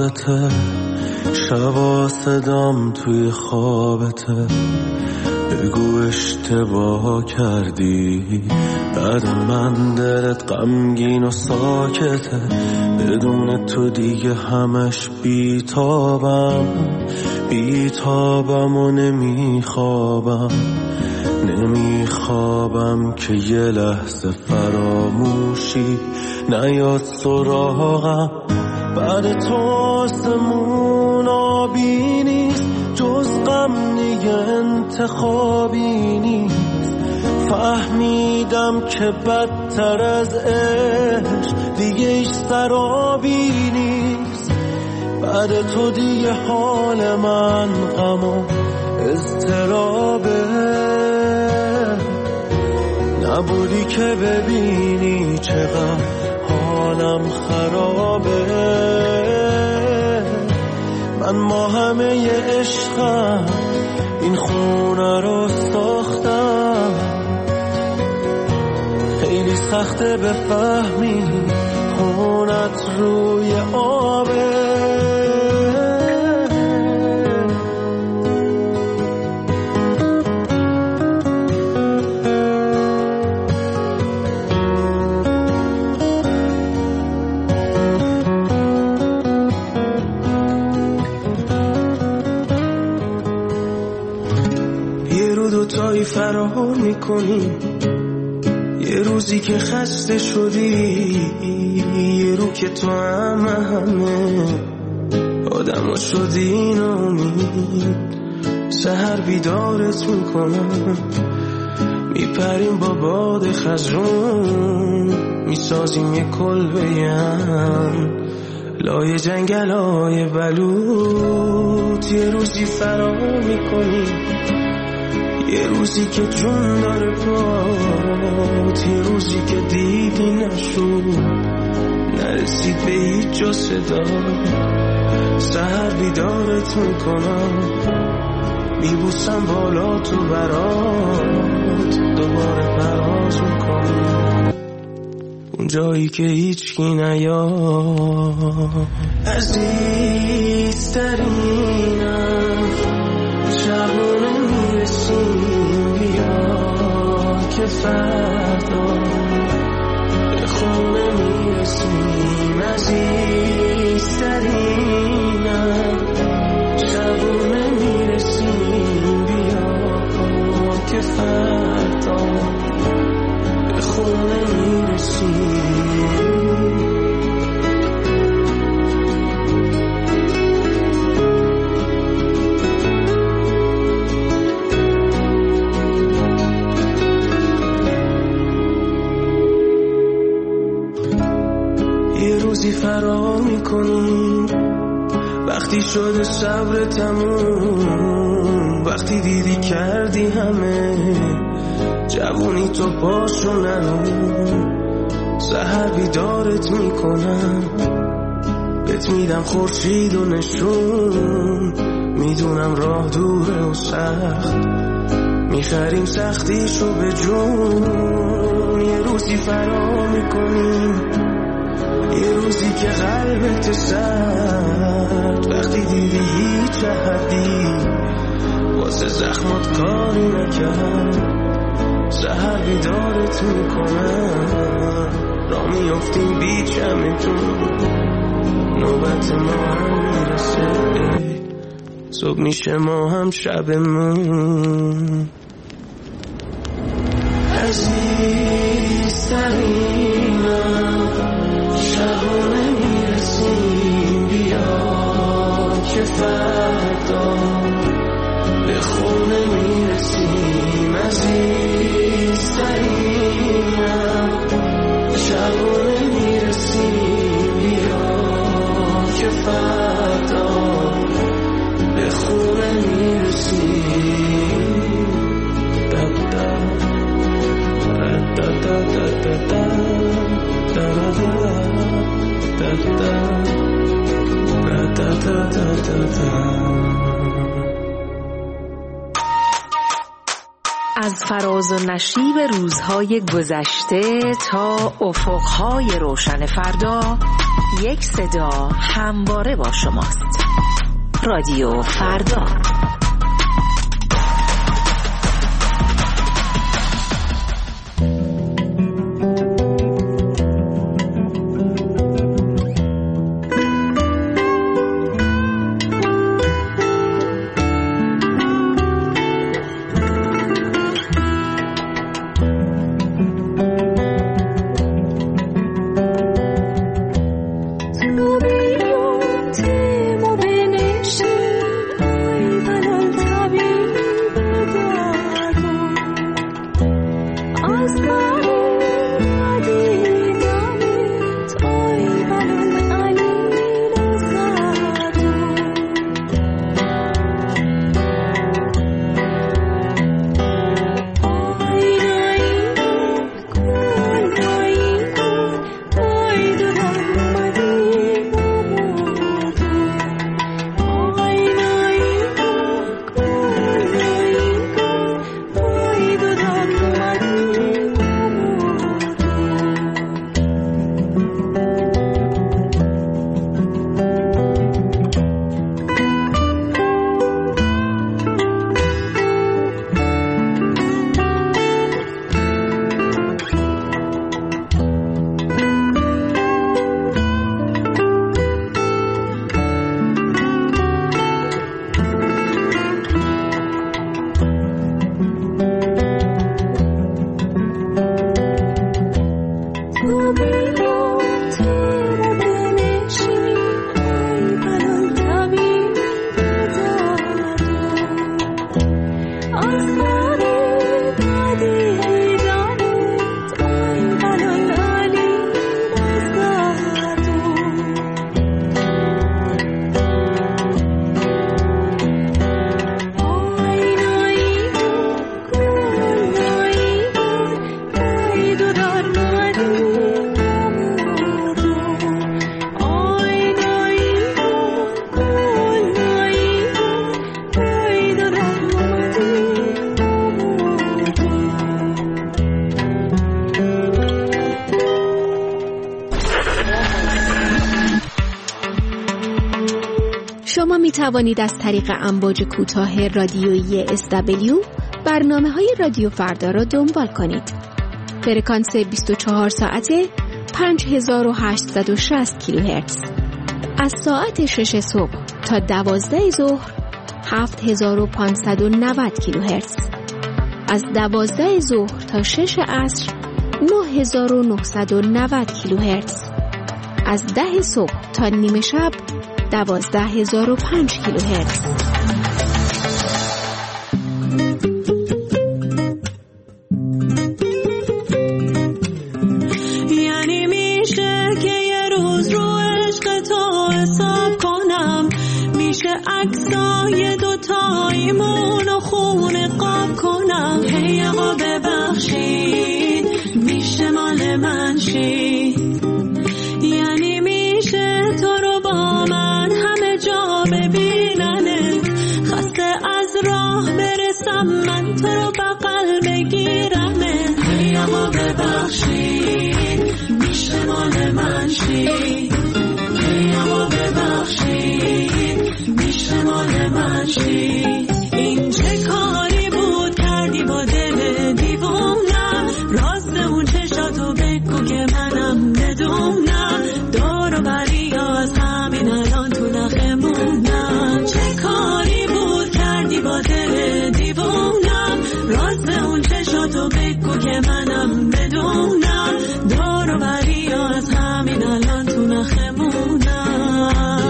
یادته، شبا صدام توی خوابته، بگو اشتباه کردی، بعد من دلت غمگین و ساکته، بدون تو دیگه همش بیتابم، بیتابم و نمیخوابم، نمیخوابم که یه لحظه فراموشی نیاد سراغم. بعد تو آسمون آبی نیست، جز غم دیگه انتخابی نیست. فهمیدم که بدتر از عشق دیگه ایش سرابی نیست. بعد تو دیگه حال من غم و اضطرابه، نبودی که ببینی چقدر حالم خرابه. من با همه عشقم این خونه رو ساختم، خیلی سخته بفهمی خونت روی آبه. دوتایی فرار میکنی، یه روزی که خسته شدی، یه رو که تو همه همه آدم شدی نامید. سحر بیدارت میکنم، میپریم با باد خزرون، میسازیم یه کلبه‌ام لای جنگل های بلوط. یه روزی فرار میکنی، یه روزی که جون داره پات، یه روزی که دیدی نشد، نرسید به هیچ جا صدا. سحر بیدارت میکنم، میبوسم بالا تو برات، دوباره پرواز میکنم اون جایی که هیچکی نیاد. عزیزترینم شبونه میرسیم، بیا که فردا به خونه میرسیم. عزیزترینم شبونه میرسیم، بیا که فردا به خونه میرسیم. روزی فرار میکنیم، وقتی شده صبر تموم، وقتی دیدی کردی همه جوونی تو پاشو نرو. سحر بیدارت میکنم، بهت میدم خورشید و نشون، میدونم راه دوره و سخت، میخریم سختیشو به جون. یه روزی فرار میکنیم، یه روزی که قلبت سرد، وقتی دیدی هیچ حدی واسه زخمات کاری نکرد. سحر بیدارت میکنم، را میافتیم بیچمتون، نوبت ما هم میرسه، صبح میشه ما هم شبمون. عزیزترینم شبونه میرسیم، بیا که فردا به خونه میرسیم. عزیزترینم شبونه میرسیم، بیا که فردا به خونه میرسیم. دا دا دا دا دا دا دا از فراز و نشیب روزهای گذشته تا افقهای روشن فردا، یک صدا همواره با شماست. رادیو فردا. شما می توانید از طریق امواج کوتاه رادیویی اس دبلیو برنامه های رادیو فردا را دنبال کنید. فرکانس بیست و چهار ساعته پنج هزار و هشتصد و شصت کیلوهرتز. از ساعت شش صبح تا دوازده ظهر هفت هزار و پانصد و نود کیلوهرتز. از دوازده ظهر تا شش عصر نه هزار و نهصد و نود کیلوهرتز. از ده صبح تا نیمه شب دوازده هزار و پنج کیلوهرتز. یعنی میشه که یه روز رو عشق تو حساب کنم، میشه عکسای دوتاییمون و خون قاب کنم. هی آقا ببخشید میشه مال من شید، یعنی میشه تو رو با من همه جا ببیننه، خسته از راه برسم من تو رو بغل بگیرمه. هی آقا ببخشید میشه مال من شید، هی آقا ببخشید میشه مال من شید. این چه کاری بود کردی با دل دیوونم، راست اون چشاتو بگو که منم بدونم، دور و بری از همین الان تو نخمونم. چه کاری بود کردی با دل دیوونم، راست اون چشاتو بگو که منم بدونم، دور و بری از همین الان تو نخمونم.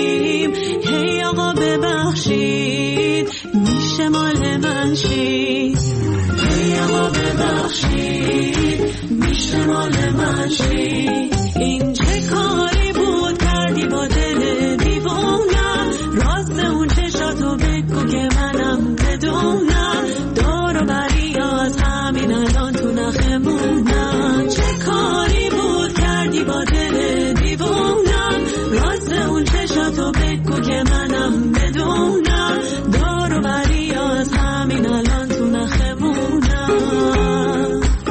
میشه مال من شید. مال من چی؟ این چه کاری بود کردی با دل دیوونم؟ راست اون چشاتو بگو که منم بدونم. دور و بری از همین الان تو نخمونم. چه کاری بود کردی با دل دیوونم؟ راست اون چشاتو بگو که منم بدونم. دور و بری از همین الان تو نخمونم.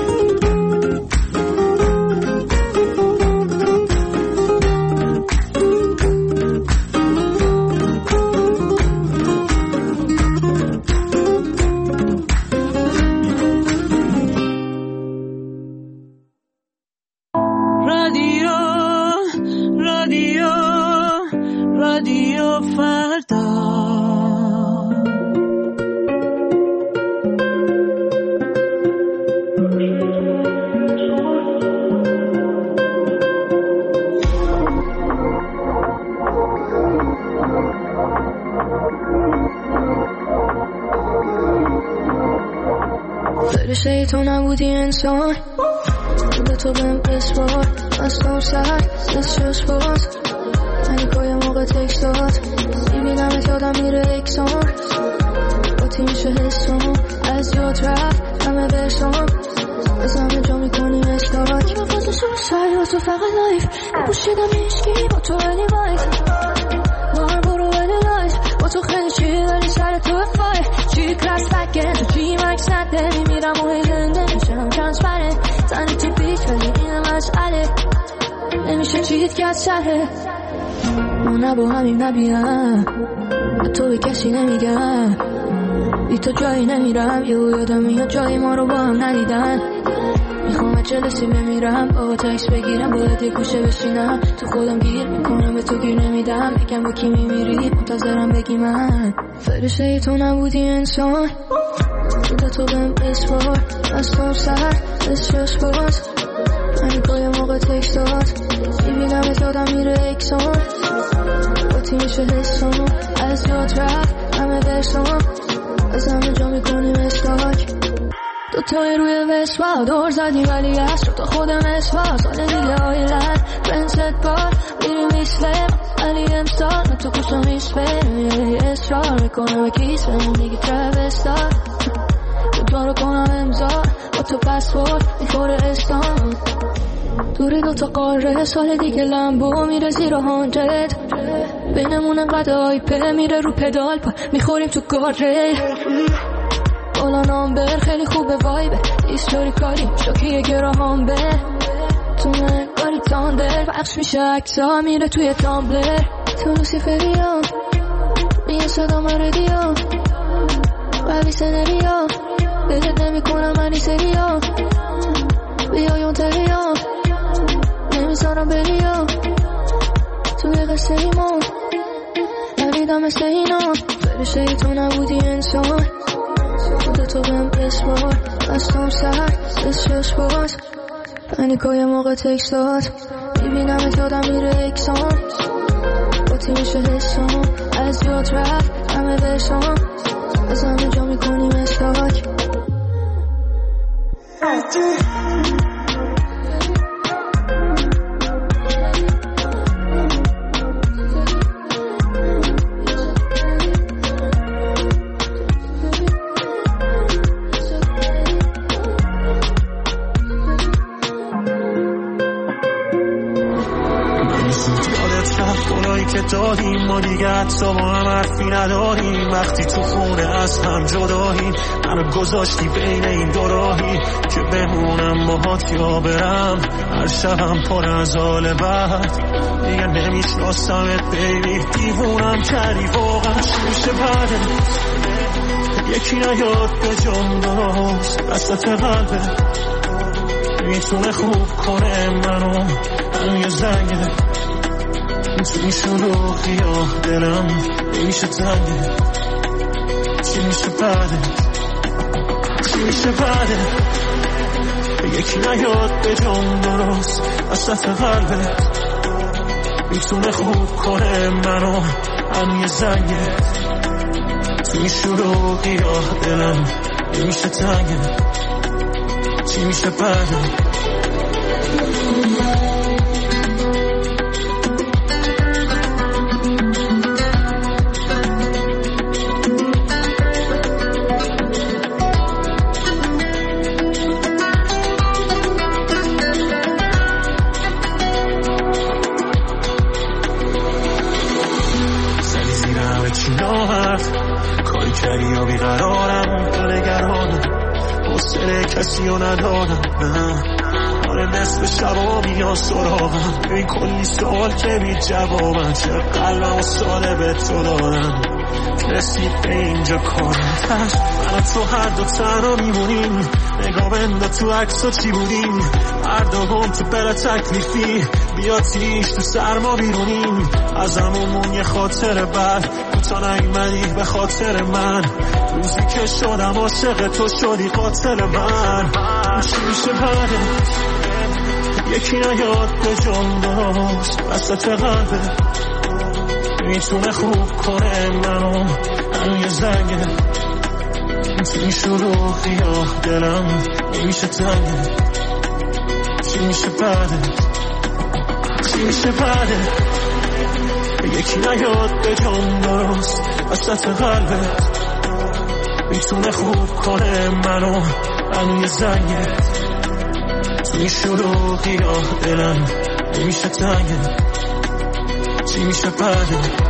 فرشته تو نبودی انسان، به تو بهم بسپار. دستم سر دست باز پنیکای موقع تکس داد. میبینم ات یادم میره اکسان، با تیمشو حسام از یاد رفت همه برسام. از همه جا میکنیم استاک نیمه فاز سوسای با تو فقط لایف. بپوشیدم ایشکی با تو علی وایت مار برو ولی لایف. با تو خیلی چی ولی سر تو فای چی کلاس بکن تو چی مکس نده. میمیرم و هیلنده میشم ترانسپره زنی تی بیک ولی اینم مسئله نمیشه چیت که از سره. ما نبا همیم نبیرم به تو به کسی نمیگم. بی تو جایی نمیرم یه یادم میاد جایی ما رو با هم ندیدن. میخوام جلسی بمیرم با تکس بگیرم باید یه گوشه بشینم. تو خودم گیر میکنم به تو گیر نمیدم. بگم با کی میمیری منتظرم بگی من. فرشته تو نبودی انسان، بوده تو بهم بسپار. دستم سر دست باز پنیکای موقع تکس داد. میبینم ات یادم میره اکسان، با تیمشو حسام از یاد رفت همه درسام. از همه جا میکنیم استاک دو تای روی وسوا دور زدی ولی از تو خودم اسوا. سال دیگه آیلند پرنست بار میریم ایسلم ولی امسال من تو کشم ایسفه اصرار میکنم کیس بهم دیگه ترابستار. تو رو کنم امضا با تو پسپورت میخوره استان. دوری دوتا قاره سال دیگه لمبو میره زیر هانجد. بینمون انقدر آیپه میره رو پدال پا میخوریم تو گاره. بالا نامبر خیلی خوبه وایبه ایستوری کاری شاکیه گراهام به تو من کاری تاندر بخش میشه اکسا میره توی تامبلر. تو لوسیفریا میه صدا مردیا قوی سنریا بهت نمی کنم منی سریا بیایون تریا نمیذارم بریا توی قصه ایمان نویدم مثل اینا. فرشته تو نبودی انسان، بوده تو بهم بسپار. دستم سر دست باز پنیکای موقع تکس داد. میبینم ات یادم میره اکسان، با تیمشو حسام از یاد رفت همه برسام. از همه جا میکنیم استاک دادیم ما دیگه حتی با هم حرفی نداریم. وقتی تو خونه از هم جداییم منو گذاشتی بین این دو راهی که بمونم باهات یا برم. هر شبم پر از حال بد دیگه نمیشناسمت بیبی. دیوونم کردی واقعا میشه بده یکی نیاد به جان درست وسط قلبه میتونه خوب کنه منو. هم یه زنگه تو این شروعی یا دلم نمیشه تنگه. چی میشه بعده چی میشه بعده یکی نیاد به جان درست وسط قلبه میتونه خوب کنه منو. هم یه زنگه تو این شروعی یا دلم نمیشه تنگه. چی میشه بعده هیچ ناهت کاری کردی یا بیقرارم و نگرانم حوصله کسی رو ندارم نه آره نصف شبا بیا سراغم این کلی سوال که بی جوابم چه قلبم و ساله به تو دارم رسید به اینجا کارم تش من تو هر دو تنها میمونیم نگاه بنده تو عکس و چی بودیم هر دوم تو بلا تکلیفی بیا تیش تو سرما بیرونیم از همون یه خاطر بد تا نیمدی به خاطر من روزی که شدم عاشق تو شدی قاتل من چی میشه بعدت یکی نیاد به جان داشت وسط قلبه میتونه خوب کنه منو هنو یه زنگه تو این شروع یا دلم نمیشه تنگه چی میشه بعدت چی میشه بعدت یکی نیاد به جان درست وسط قلبت میتونه خوب کنه منو هنو یه زنگه تو این شروع یا دلم نمیشه تنگه چی میشه بعدت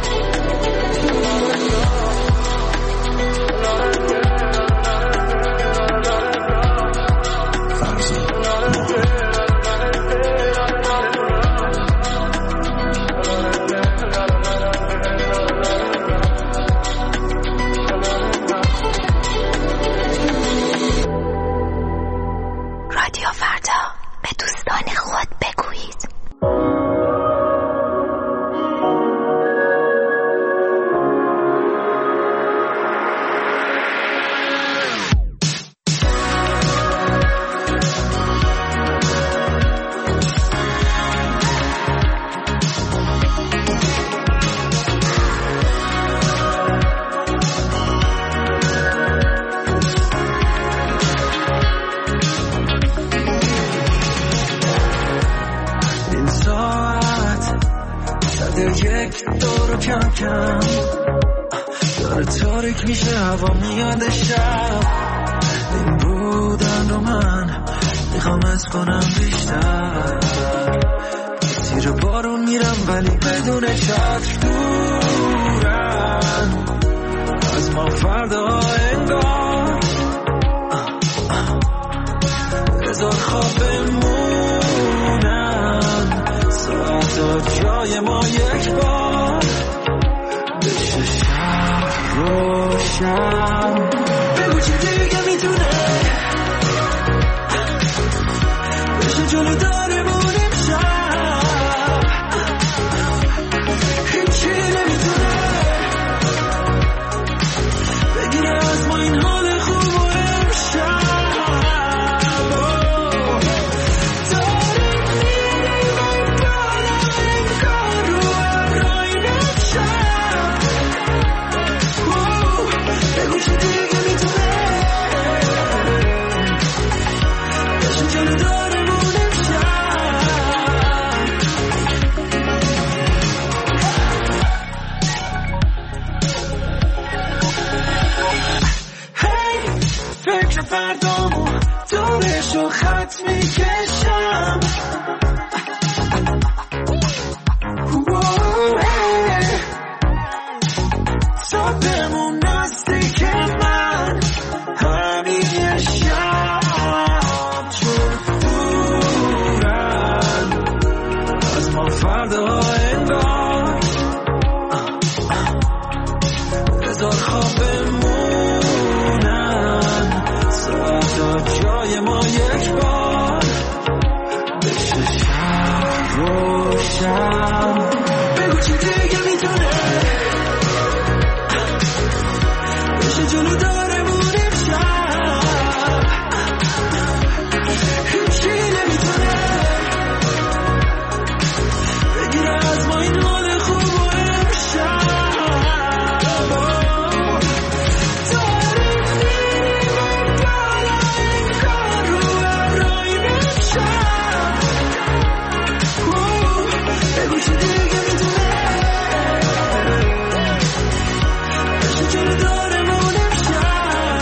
جلو دارمون امشب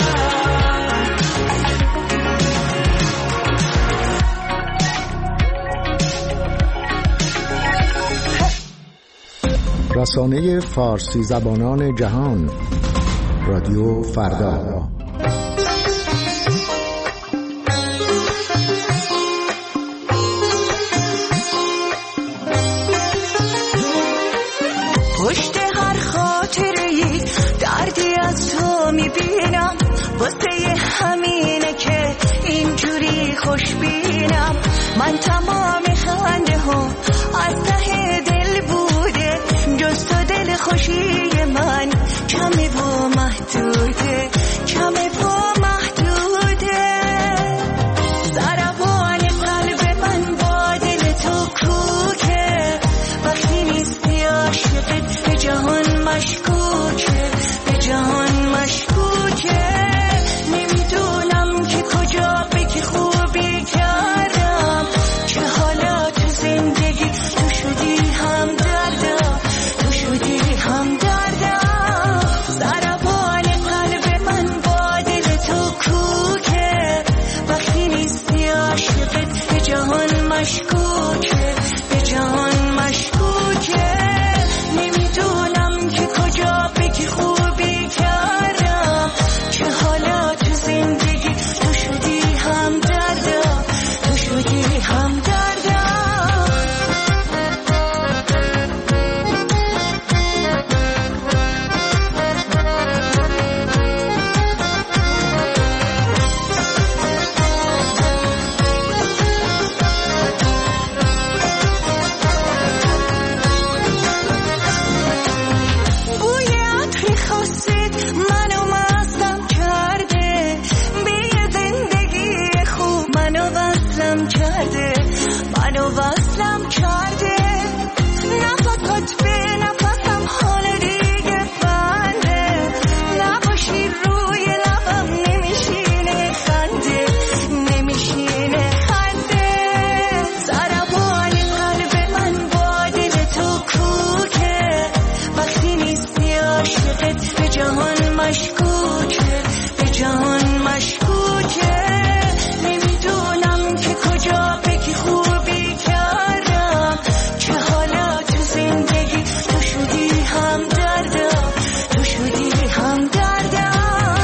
رسانه فارسی زبانان جهان، رادیو فردا. پشت هر خاطری دردی از تو میبینم، واسه همینه که اینجوری خوش بینم. من تمام خنده ها از ته دل بوده، جز تو دل خوشی من کمه و محدوده، کمه و محدوده. ضربان قلب من با دل تو کوکه، وقتی نیستی عاشقت به جهان مشکوکه، به جهان مشکوکه. نمیدونم که کجا به که خوبی کردم، چه حالا تو زندگی تو شدی هم دردم، تو شدی هم دردم. ضربان قلب من با دل تو کوکه، وقتی نیستی عاشقت به جهان مشکوکه، به جهان مشکوکه. نمیدونم که کجا به که خوبی کردم، چه حالا تو زندگی تو شدی هم دردم، تو شدی هم دردم. بوی عطر خاصت منو مستم کرده، به زندگی خوب منو وصلم کرده، منو وصلم کرده. نفسات به نفسم حال دیگه بنده، نباشی روی لبم نمیشینه خنده، نمیشینه خنده. ضربان قلب من با دل تو کوکه، وقتی نیستی عاشقت به جهان مشکوکه، به جهان مشکوکه. نمیدونم که کجا به که خوبی کردم، چه حالا تو زندگی تو شدی هم دردم، تو شدی هم دردم.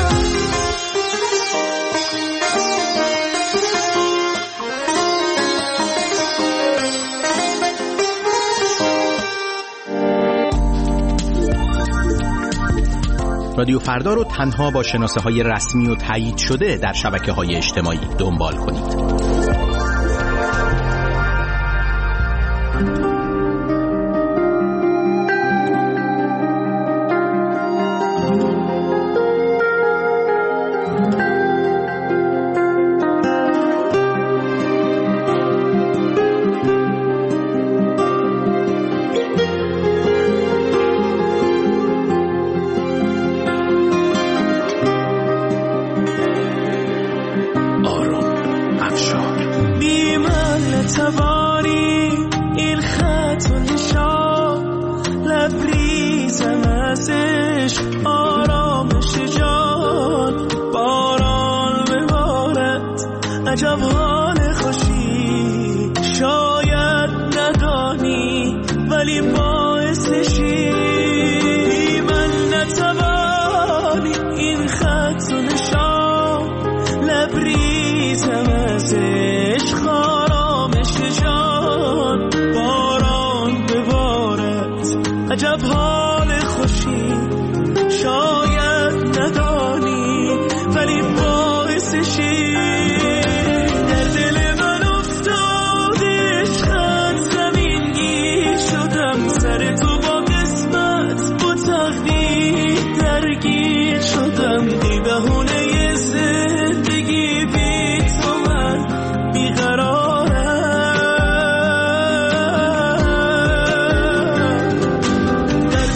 رادیو فردا رو تنها با شناسه های رسمی و تایید شده در شبکه های اجتماعی دنبال کنید. در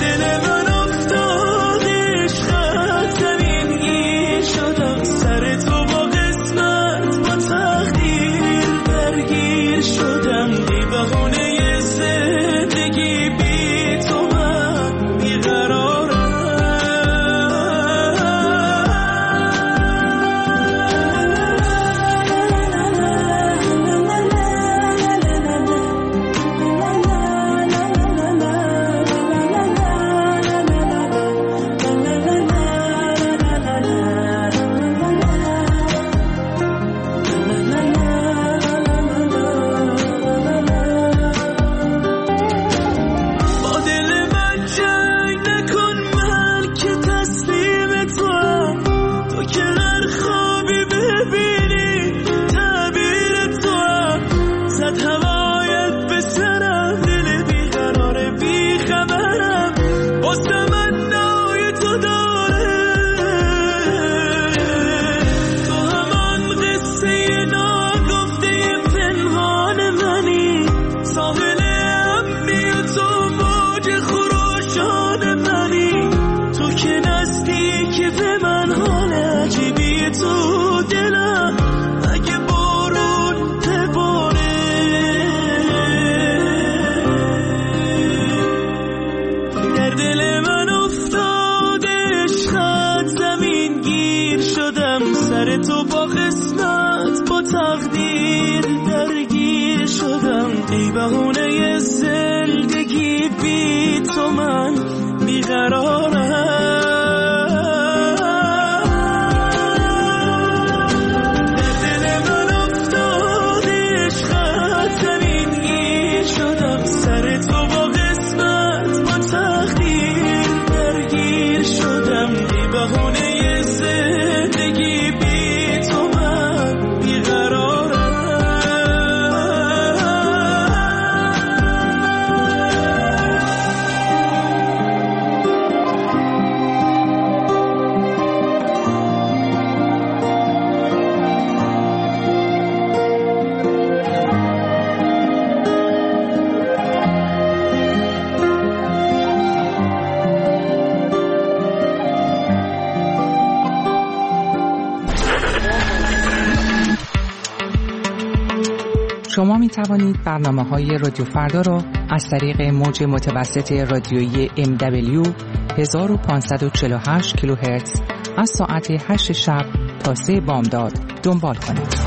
بهونه زندگی بی تو من بیقرارم. شما می توانید برنامه‌های رادیو فردا را از طریق موج متوسط رادیویی ام دبلیو هزار و پانصد و چهل و هشت کیلوهرتز از ساعت هشت شب تا سه بامداد دنبال کنید.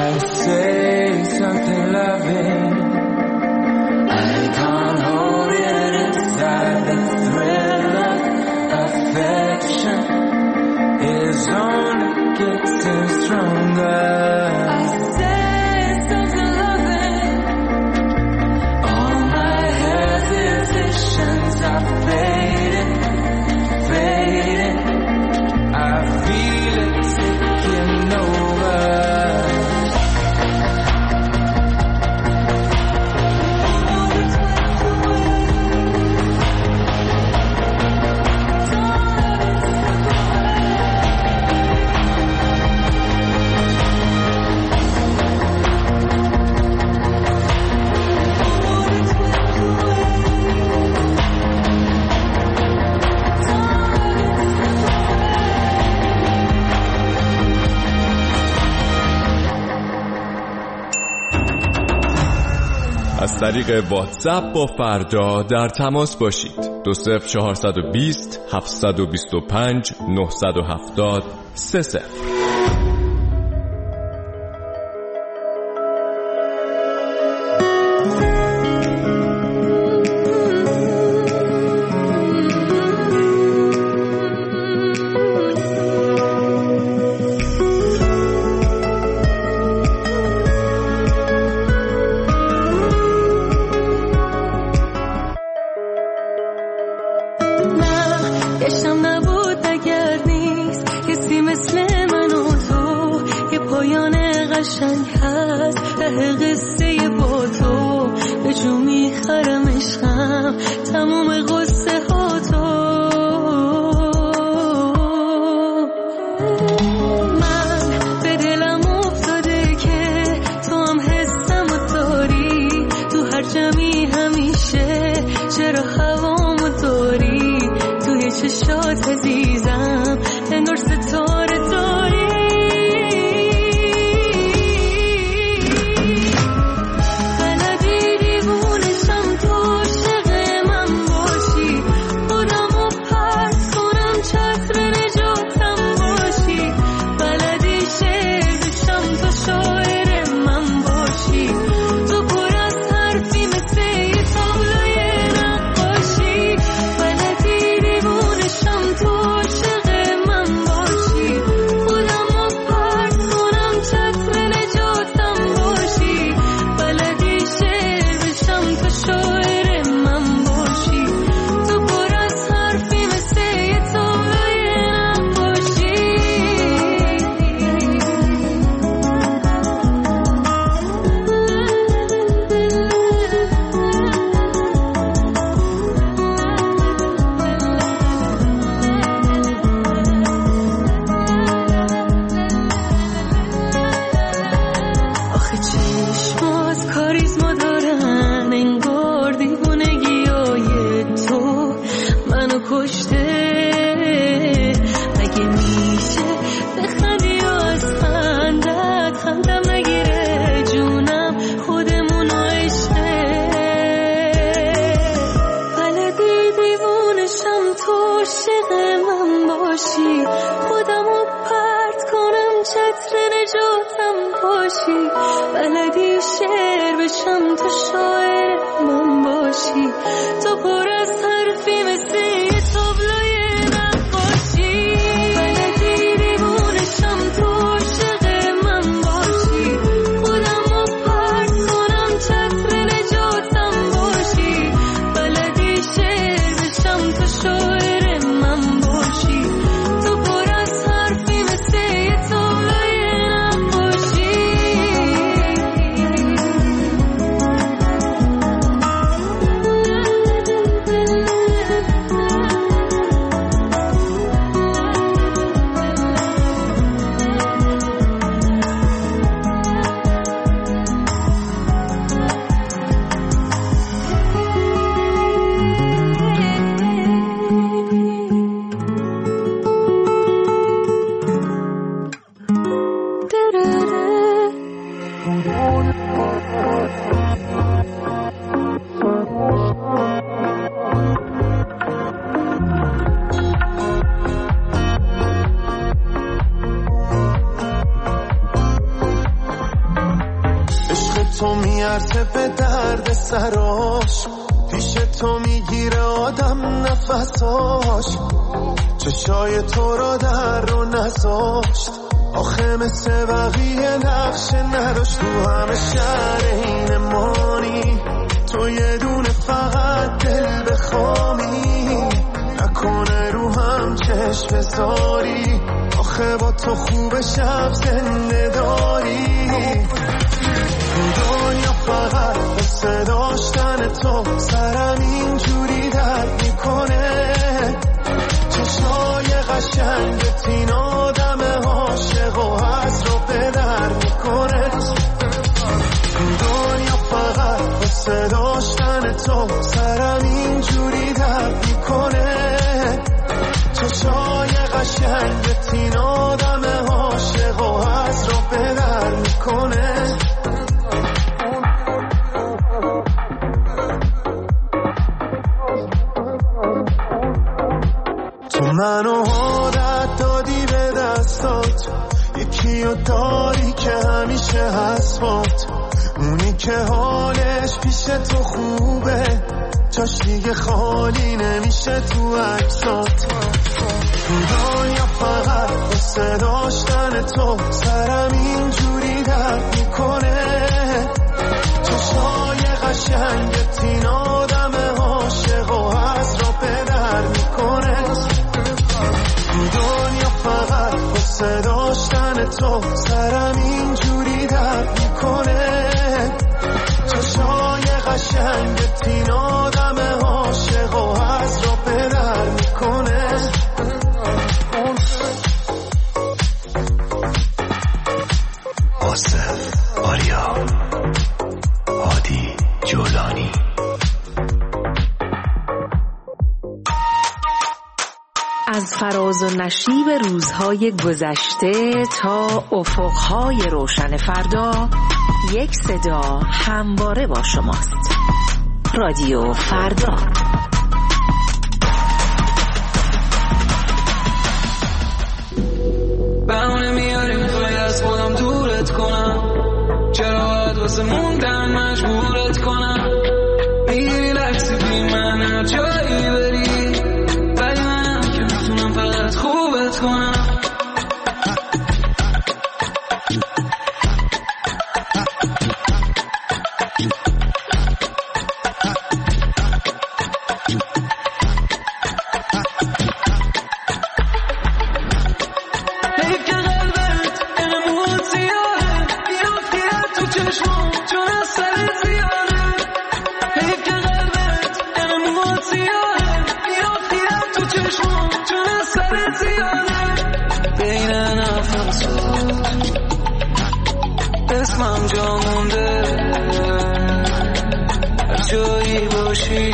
Say something loving, I can't hold it از طریق واتساپ با فردا در تماس باشید. دو صفر چهارصد و بیست هفتصد و بیست و پنج نهصد و هفتاد سه صفر. تو میارزه به درد سراش، پیش تو میگیره آدم نفساش، چشای تو را در رو نذاشت، آخه مثل بقیه نقش نداشت، تو همه شهر این مانی، تو یه دونه فقط دل بخوامی، نکنه رو هم چشم بذاری، آخه با تو خوب شب زنده داری، دنیا فقط بسه داشتن تو، سرم اینجوری درد میکنه، چشای قشنگت این آدم عاشق و هست رو به در میکنه، دنیا فقط بسه داشتن تو، سرم اینجوری درد میکنه، چشای قشنگت این آدم عاشق و هست رو به در میکنه. تو منو عادت دادی به دستات، یکی رو داری که همیشه هست بات، اونی که حالش پیش تو خوبه، جاش دیگه خالی نمیشه تو عکسات. تو دنیا فقط واسه داشتن تو سرم اینجوری درد میکنه، چشای قشنگت این آدم عاشق و از را پدر میکنه. تو دنیا فقط واسه داشتن تو سرم اینجوری درد میکنه، چشای قشنگت این آدم عاشق و از را پدر میکنه. آصف آریا هادی جولانی. از فراز و نشیب روزهای گذشته تا افقهای روشن فردا، یک صدا همواره با شماست. رادیو فردا. بهونه میاری میخوای از خودم دورت کنم، چرا باید واسه موندن مجبورت کنم؟ میگیری لحظی بی من هر جایی بری، ولی منم که میتونم فقط خوبت کنم. اسمم جا مونده هر جایی باشی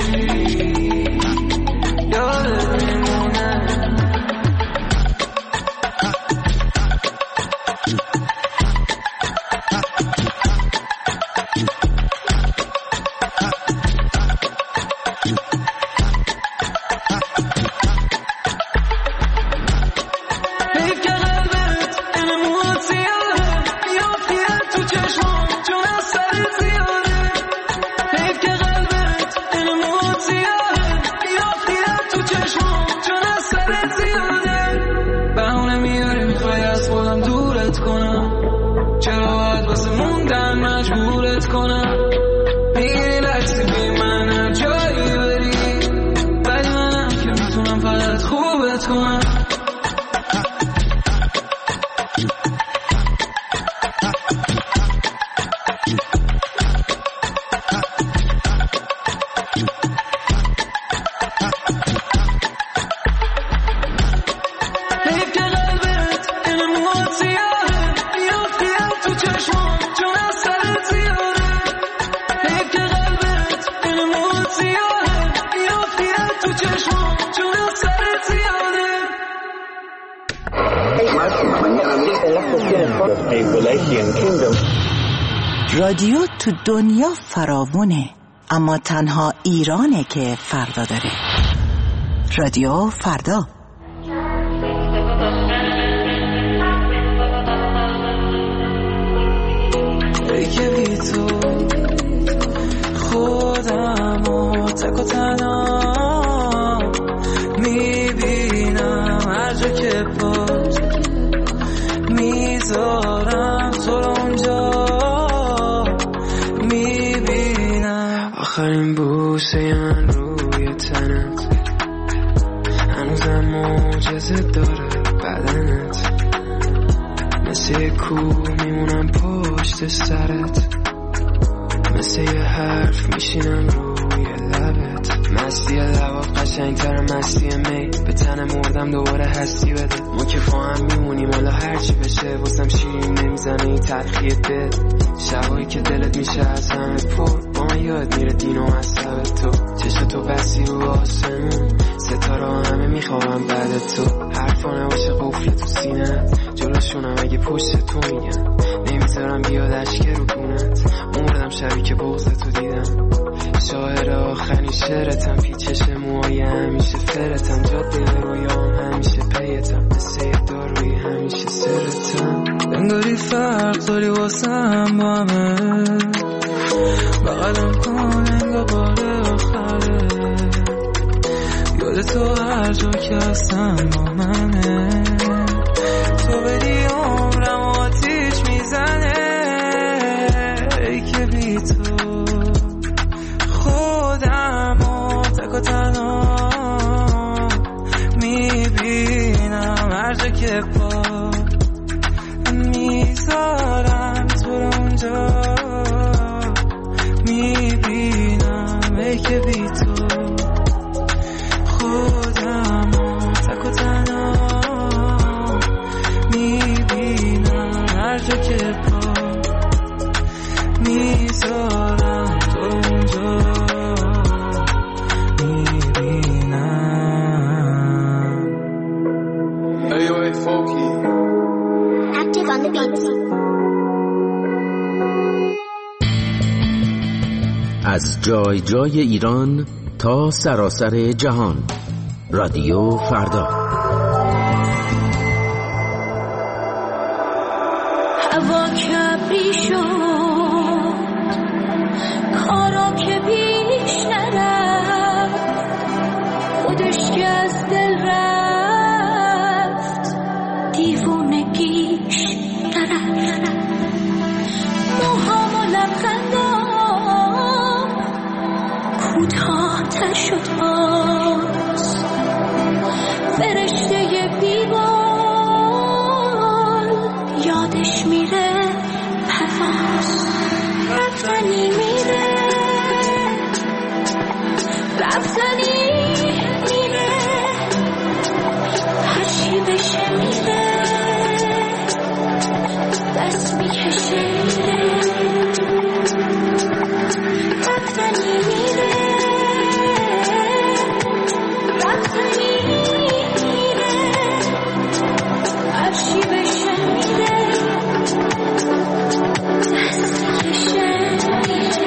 یادت میمونه. رادیو تو دنیا فراوونه، اما تنها ایرانه که فردا داره. رادیو فردا. ای که بی تو خودم و تک و تنها میبینم، هر جا که باز میذارم تو رو اونجا میبینم. آخرین بوسه من روی تنت، هنوزم معجزه داره بدنت، مثل کوه میمونم پشت سرت، مثل یه حرف میشینم روی لبت. مستی لبات قشنگتر مستی می، به تن مردم دوباره هستی بده. ما که با هم میمونیم حالا هرچی بشه، واسم شیرین نمیزنه این تلخی دل. شبایی که دلت میشه از همه پر، با من یاد میره دین و مذهب تو. چشم تو بسی رو آسمون، ستاره همه میخوام بعد تو. حرفا نباشه قفل تو سینه، جلوشونم اگه پشت تو میگن، نمیذارم بیاد اشکه رو کونت. مردم شبی که بغض تو دیدم، شاعر آخرین شعرتم، پیچش موهای همیشه فرتم، جاده رویام چطوری واسم با همه بغلم کن انگا بار آخره یاد تو هر جا که هستم با منه تو بدی عمرم آتیش میزنه ای که بی تو خودم و تک و تنها میبینم هر جا که پا میذارم تو رو اونجا میبینم ای که بی تو خودم و تک و تنها میبینم هر جا که پا میذارم تو اونجا از جای جای ایران تا سراسر جهان، رادیو فردا. هوا کبری شد، کارا که پیش نرفت، خودش که از دل رفت، دیوونگیش نرفت. موهام و لبخندام کوتاه‌تر شد باز، فرشته بیبال یادش میره پرواز. رفتنی میره، رفتنی میره، هرچی بشه میره، دست میکشه میره. رفتنی میره، رفتنی میره، هرچی بشه میره، دست میکشه میره.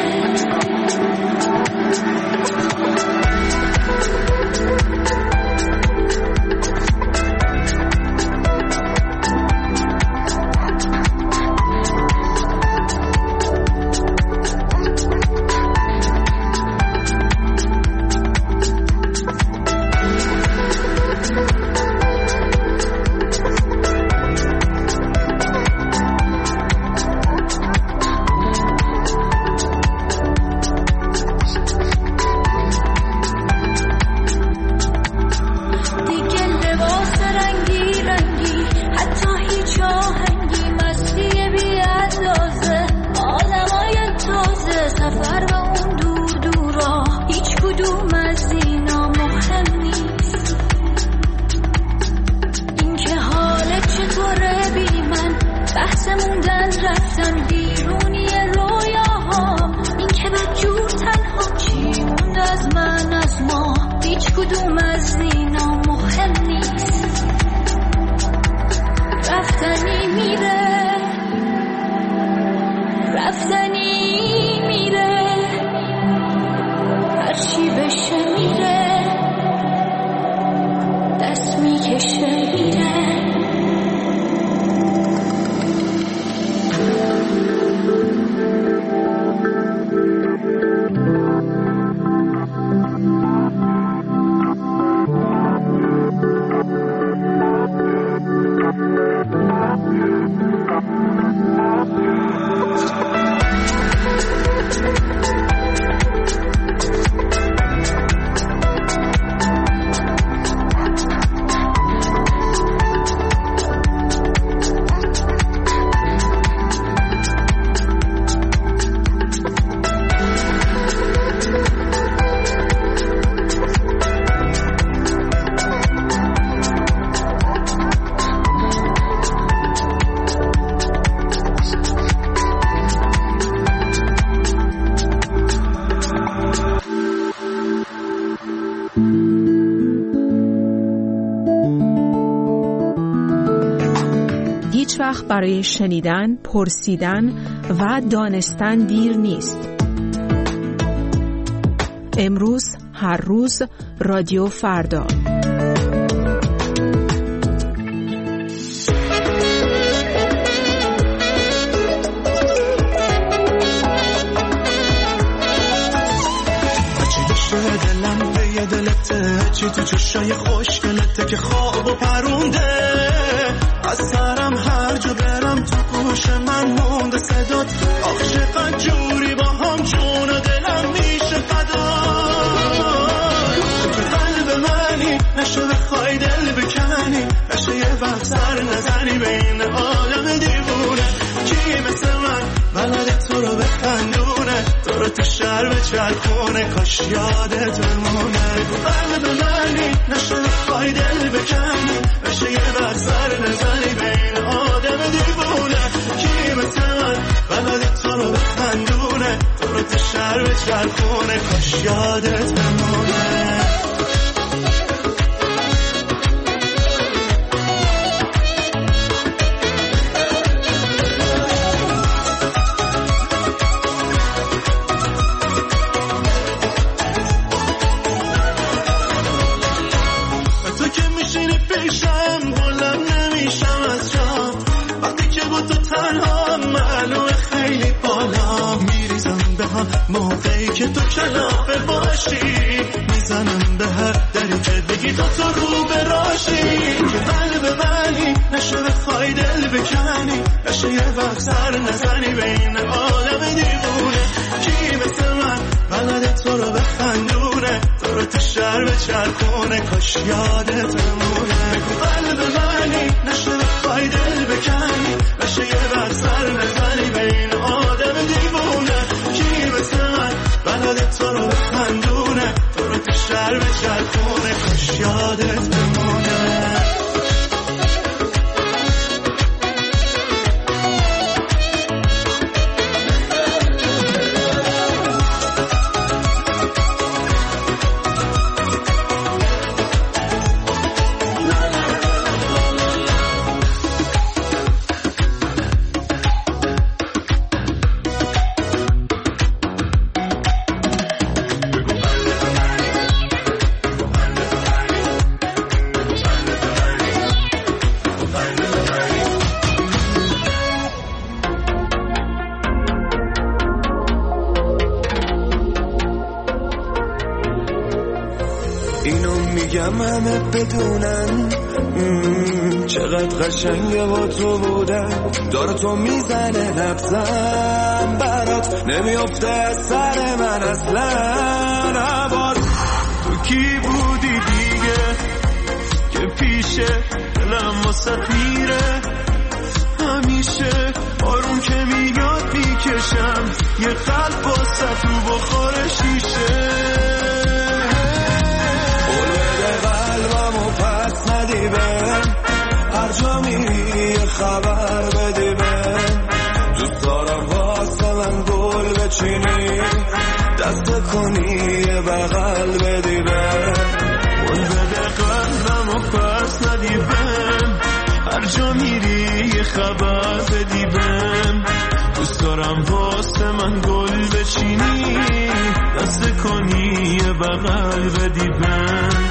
هیچ وقت برای شنیدن، پرسیدن و دانستن دیر نیست. امروز، هر روز، رادیو فردا. مشکلته که خواب و پرونده، از سرم هر جا برم تو گوش من مونده صدات. آخ چقدر جوری با هم جون و دلم میشه فدا. تو قلب منی نشه بخوای دل بکنی، نشه یه وقت سر نزنی بین عالم دیوونه. کی مثل من بلد تو رو بخندونه، تو رو تو شهر بچرخونه، کاش یادت بمونه. تو قلب منی نشه بخوای دل بکنی، نشه یه وقت سر نزنی بین آدم دیوونه. کی مثل من بلد تو رو بخندونه، تو رو تو شهر بچرخونه، کاش یادت بمونه. موقعی که تو کلافه باشی، میزنم به هر دری که بگی تو تو رو براشی. که قلب منی نشه بخوای دل بکنی، نشه یه وقت سر نزنی بین عالم دیوونه. کی مثل من بلد تو رو بخندونه، تو رو تو شهر بچرخونه، کاش یادت بمونه. قلب منی نشه بخوای دل بکنی، نشه یه وقت سر نزنی بین آدم دیوونه. کی مثل من بلد تو رو بخندونه، تو رو تو شهر بچرخونه، کاش یادت بمونه. همه بدونن چقدر قشنگه با تو بودن. داره تو میزنه نبزم برات، نمیافته از سر من اصلا. عباد تو کی بودی دیگه که پیشه دلم واسه میره همیشه. آروم که میاد میکشم یه قلب واسه تو بخور شیشه. قلبمو پس ندی بهم، هر جا میری خبر بدی بهم. دوست دارم واسه من گل بچینی، دست کنی یه بغل بدی بهم. گل بده قلبمو پس ندی بهم، هر جا میری یه خبر بدی بهم. دوست دارم واسه من گل بچینی، دست کنی یه بغل بدی بهم.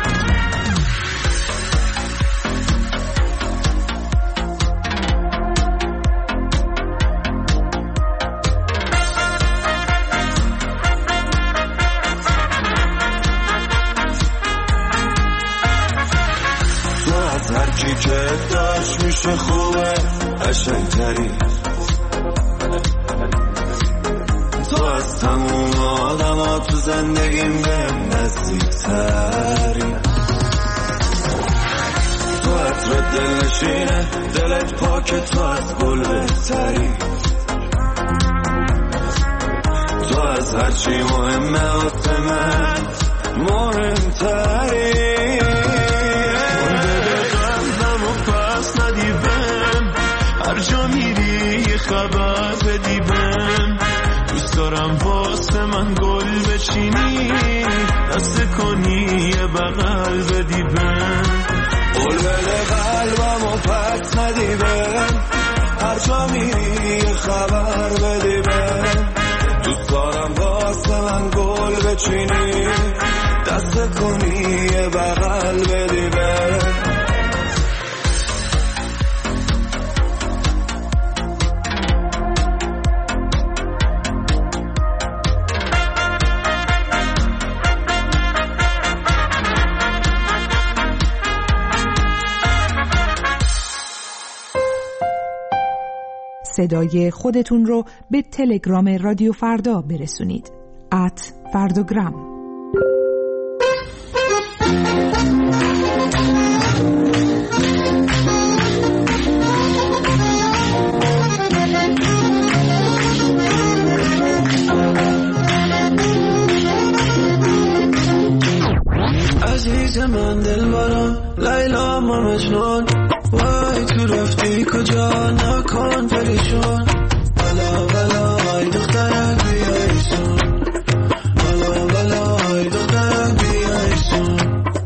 که داشت میشه خوبه قشنگتری، تو از تموم آدم ها تو زندگیم بهم نزدیکتری. تو عطر دل نشینه دلت پاک، تو از گل بهتری. تو از هرچی مهمه واسه من مهمتری. هر جا میری یه خبر بدی بهم. دوست دارم واسه من گل بچینی، دست کنی یه بغل بدی بهم. قول بده قلبمو پس ندی بهم، هر جا میری یه خبر بدی بهم. دوست دارم واسه من گل بچینی، دست کنی یه بغل بدی بهم. صدای خودتون رو به تلگرام رادیو فردا برسونید. ات فرداگرام. عزیز من دلبرم لیلا ما مجنون وای تو رفتی کجا نکن پریشون بلا بلا ای دخترک بیای سون بلا بلا ای دخترک بیای سون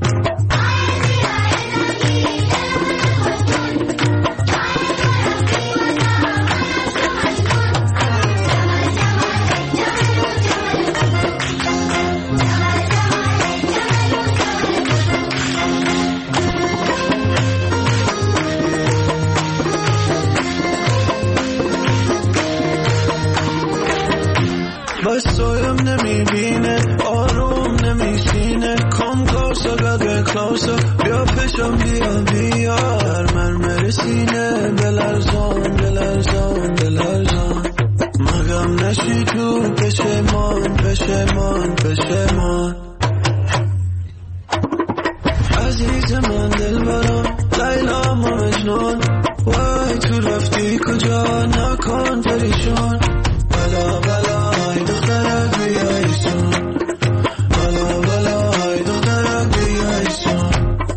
سویم نمیبینه آروم نمیشینه کم کلوسا قدر کلوسا بیا پشم بیا بیا در من مرسینه بلرزان بلرزان بلرزان مگم نشی تو پشمان پشمان پشمان عزیز من دلبرم لیلا ما مجنون وای تو رفتی کجا نکن پریشون بلا بلا ای دخترک بیای سون بلا بلا ای دخترک بیای سون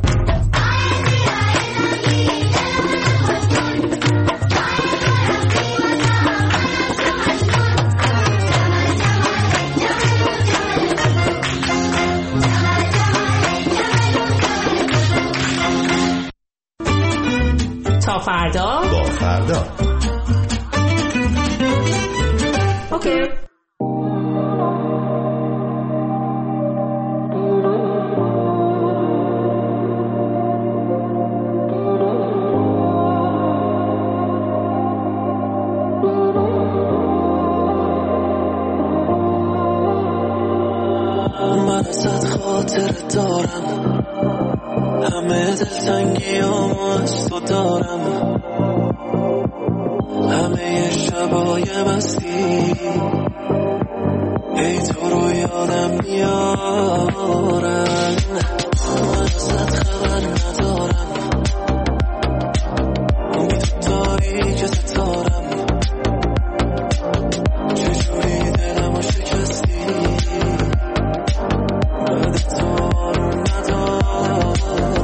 تا فردا با فردا اوکی. من ازت خاطر دارم همه دلتنگیام از تو دارم همه شبای مستی ای تو رو یادم میارن من ازت خبر ندارم امید داری که ستارم چجوری دلمو شکستی بعد تو رو ندارم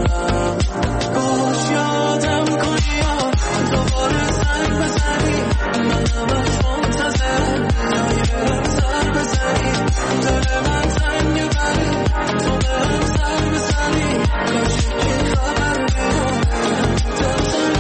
باش یادم کنی یا دوباره زنگ بزنی منم از منتظرم جایی برم سر بزنی دل من تنگ بری تو برم سر بزنی کاشی که خبر بیدم دل تنگ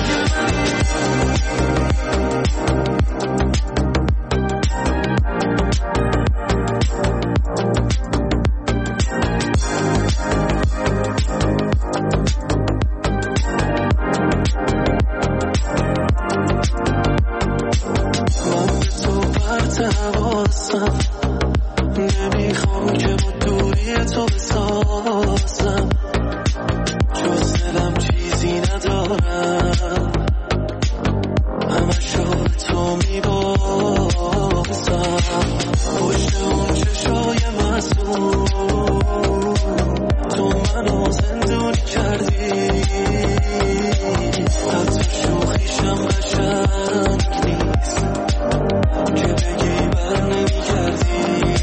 نمیخوام که با دوری تو بسازم جز دلم چیزی ندارم همه شو تو میبازم پشت اون چشای معصوم تو منو زندونی کردی حتی شوخیشم قشنگ نیست که بگی بر نمی کردی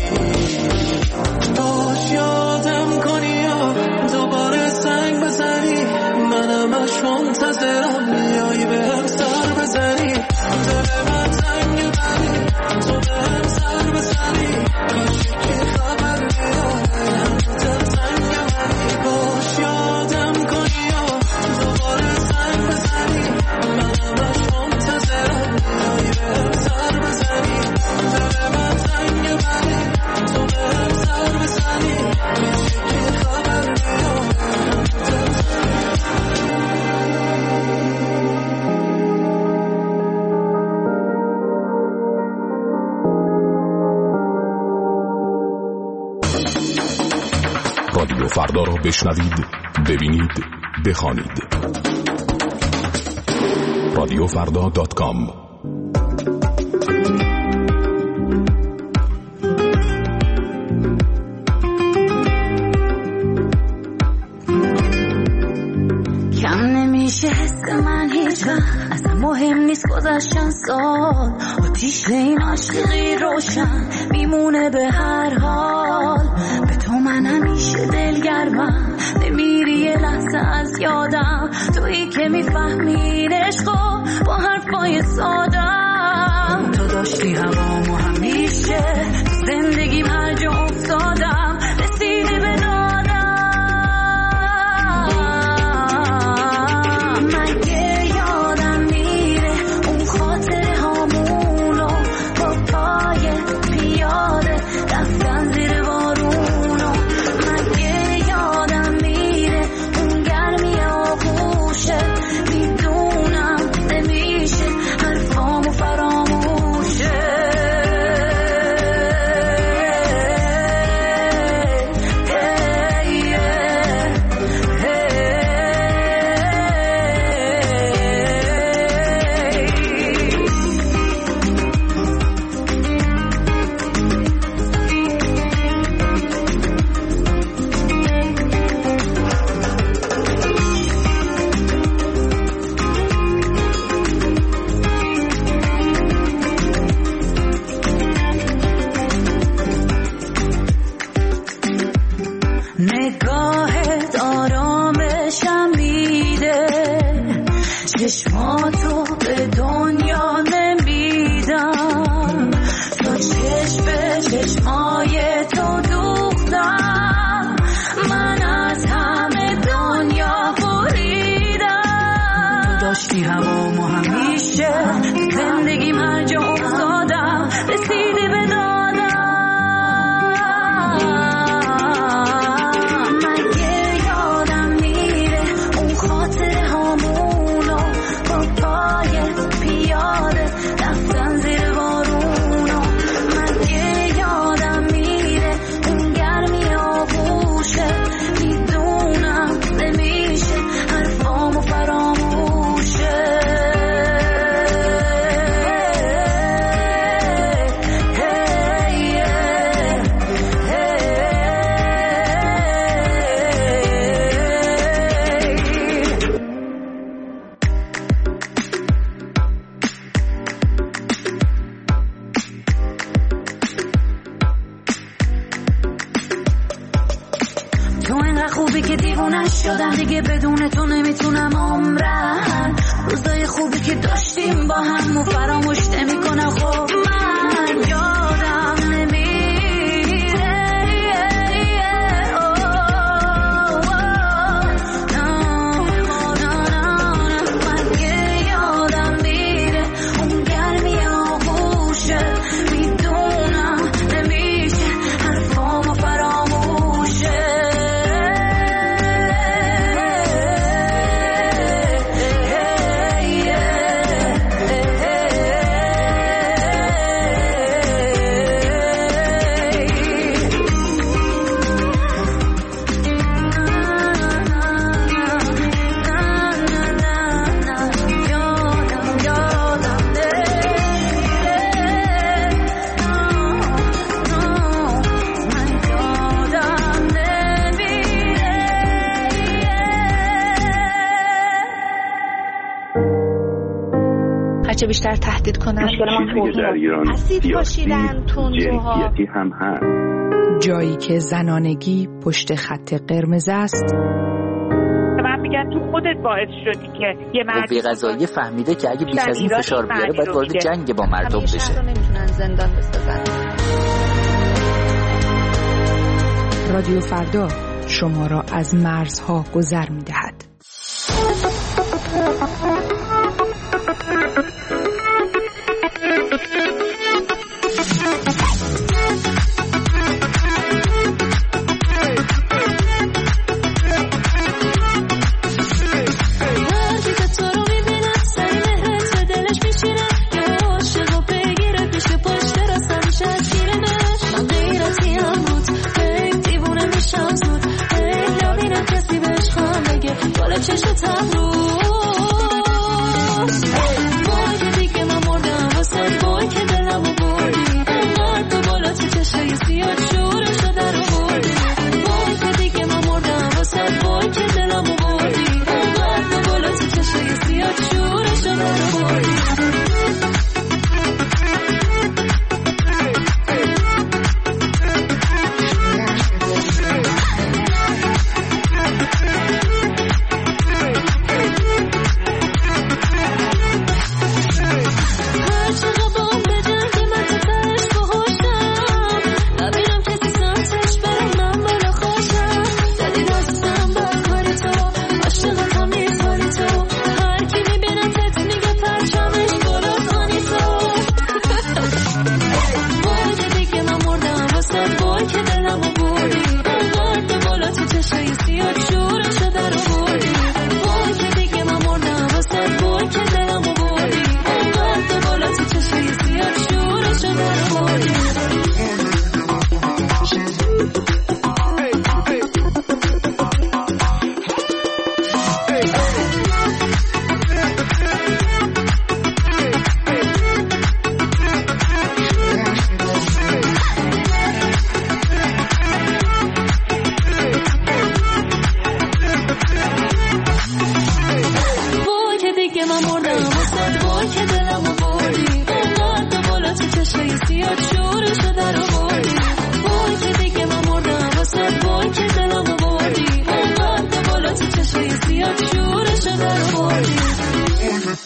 باش یادم کنی یا دوباره زنگ بزنی منم اش منتظرم بیایی بهم سر بزنی دل من تنگ بری تو بهم سر بزنی کاشی که خبر بیارم دل تنگ بری باش یادم کنی یا دوباره زنگ بزنی منم اش منتظرم بیایی بهم سر بزنی دل من تنگ بری تو بهم سر بزنی کاشی که خبر بیارم دل تنگ رادیو فردا را بشنوید، ببینید، بخوانید. رادیو فردا دات کام کم نمیشه حس من هیچ وقت، اصلا مهم نیست گذشتن سال، آتیش این عاشقی روشن میمونه به هر حال. به تو من همیشه دلگرمم، نمیری یه لحظه از یادم، تویی که میفهمی عشقو با حرفای سادم. تو داشتی هوامو همیشه، زندگیم هر جا افتادم رسیدی به دادم. مگه یادم میره اون خاطره هامونو با پای پیاده رفتن زیر بارونو. مگه یادم میره اون گرمی آغوشه، میدونم نمیشه حرفامو فراموشه. نگاهت آرامشم میده، چشماتو به دنیا نمیدم، تا چشم به چشمای تو دوختم، من از همه دنیا بریدم. داشتی هوامو همیشه، زندگیم هر جا افتادم رسیدی به دادم. شدم دیگه بدون تو نمیتونم عمرم، روزای خوبی که داشتیم با هم و فراموش نمیکنم. خب من یادم نمیره، مگه یادم میره اون گرمی آغوشه، میدونم نمیشه حرفامو فراموشه. هرچه بیشتر تهدید کنن چیزی که در ایران سیاسی جنسیتی هم هست. جایی که زنانگی پشت خط قرمز است. من میگن تو خودت باعث شدی که یه مردی قضایی فهمیده که اگه بیش از این فشار بیاره باید وارد جنگ با مردم بشه. همیشه نمیتونن زندان بسازن. رادیو فردا شما را از مرزها گذر میدهد.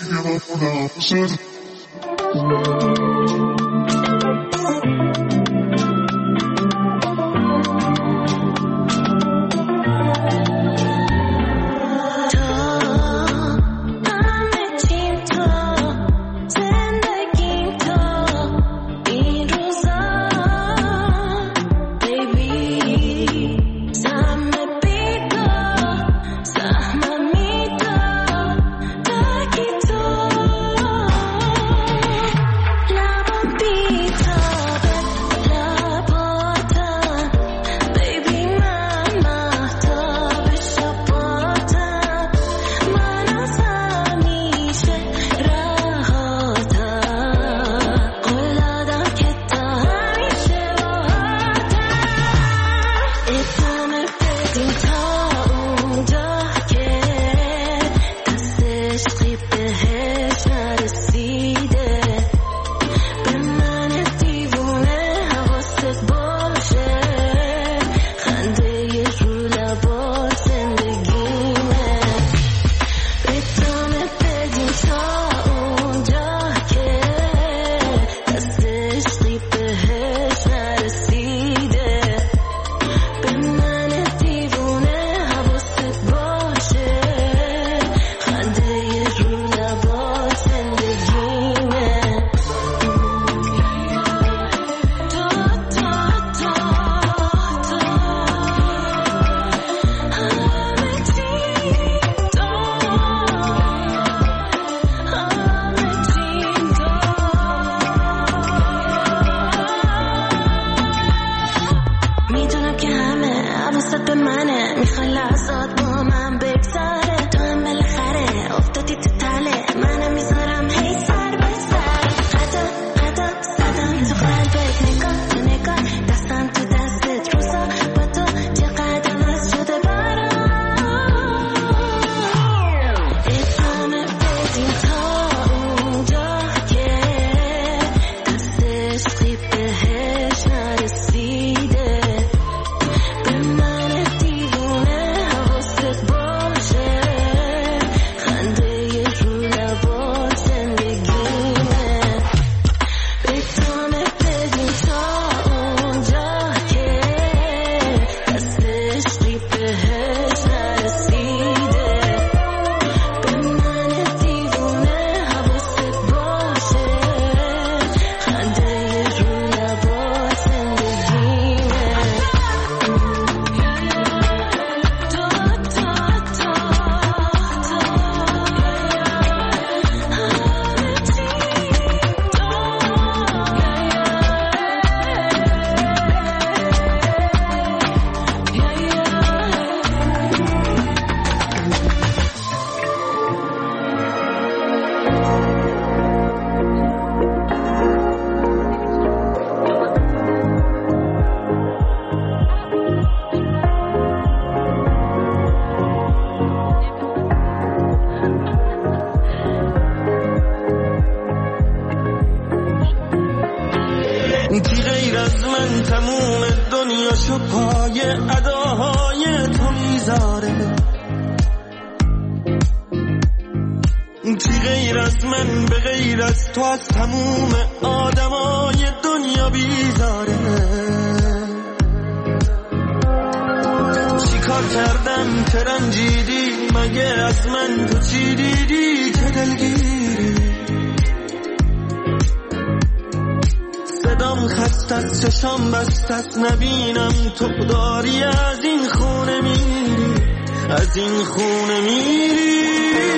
نبینم تو داری از این خونه میری، از این خونه میری.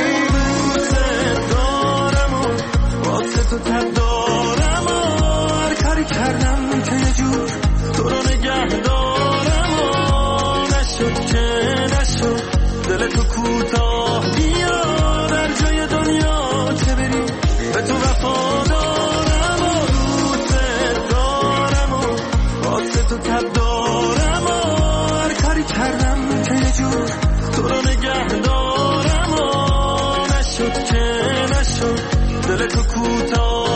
دوست دارم و واسه تو تب دارم و هر کاری کردم که یه جور تو رو نگه دارم و نشد که نشد دل تو کوتاه بیا در جای دنیا چه بری به تو وفا دارم و دوست دارم و واسه تو تب دارم و هر کاری کردم که یه جور تو رو نگه دارم و نشد که نشد دل تو کوتاه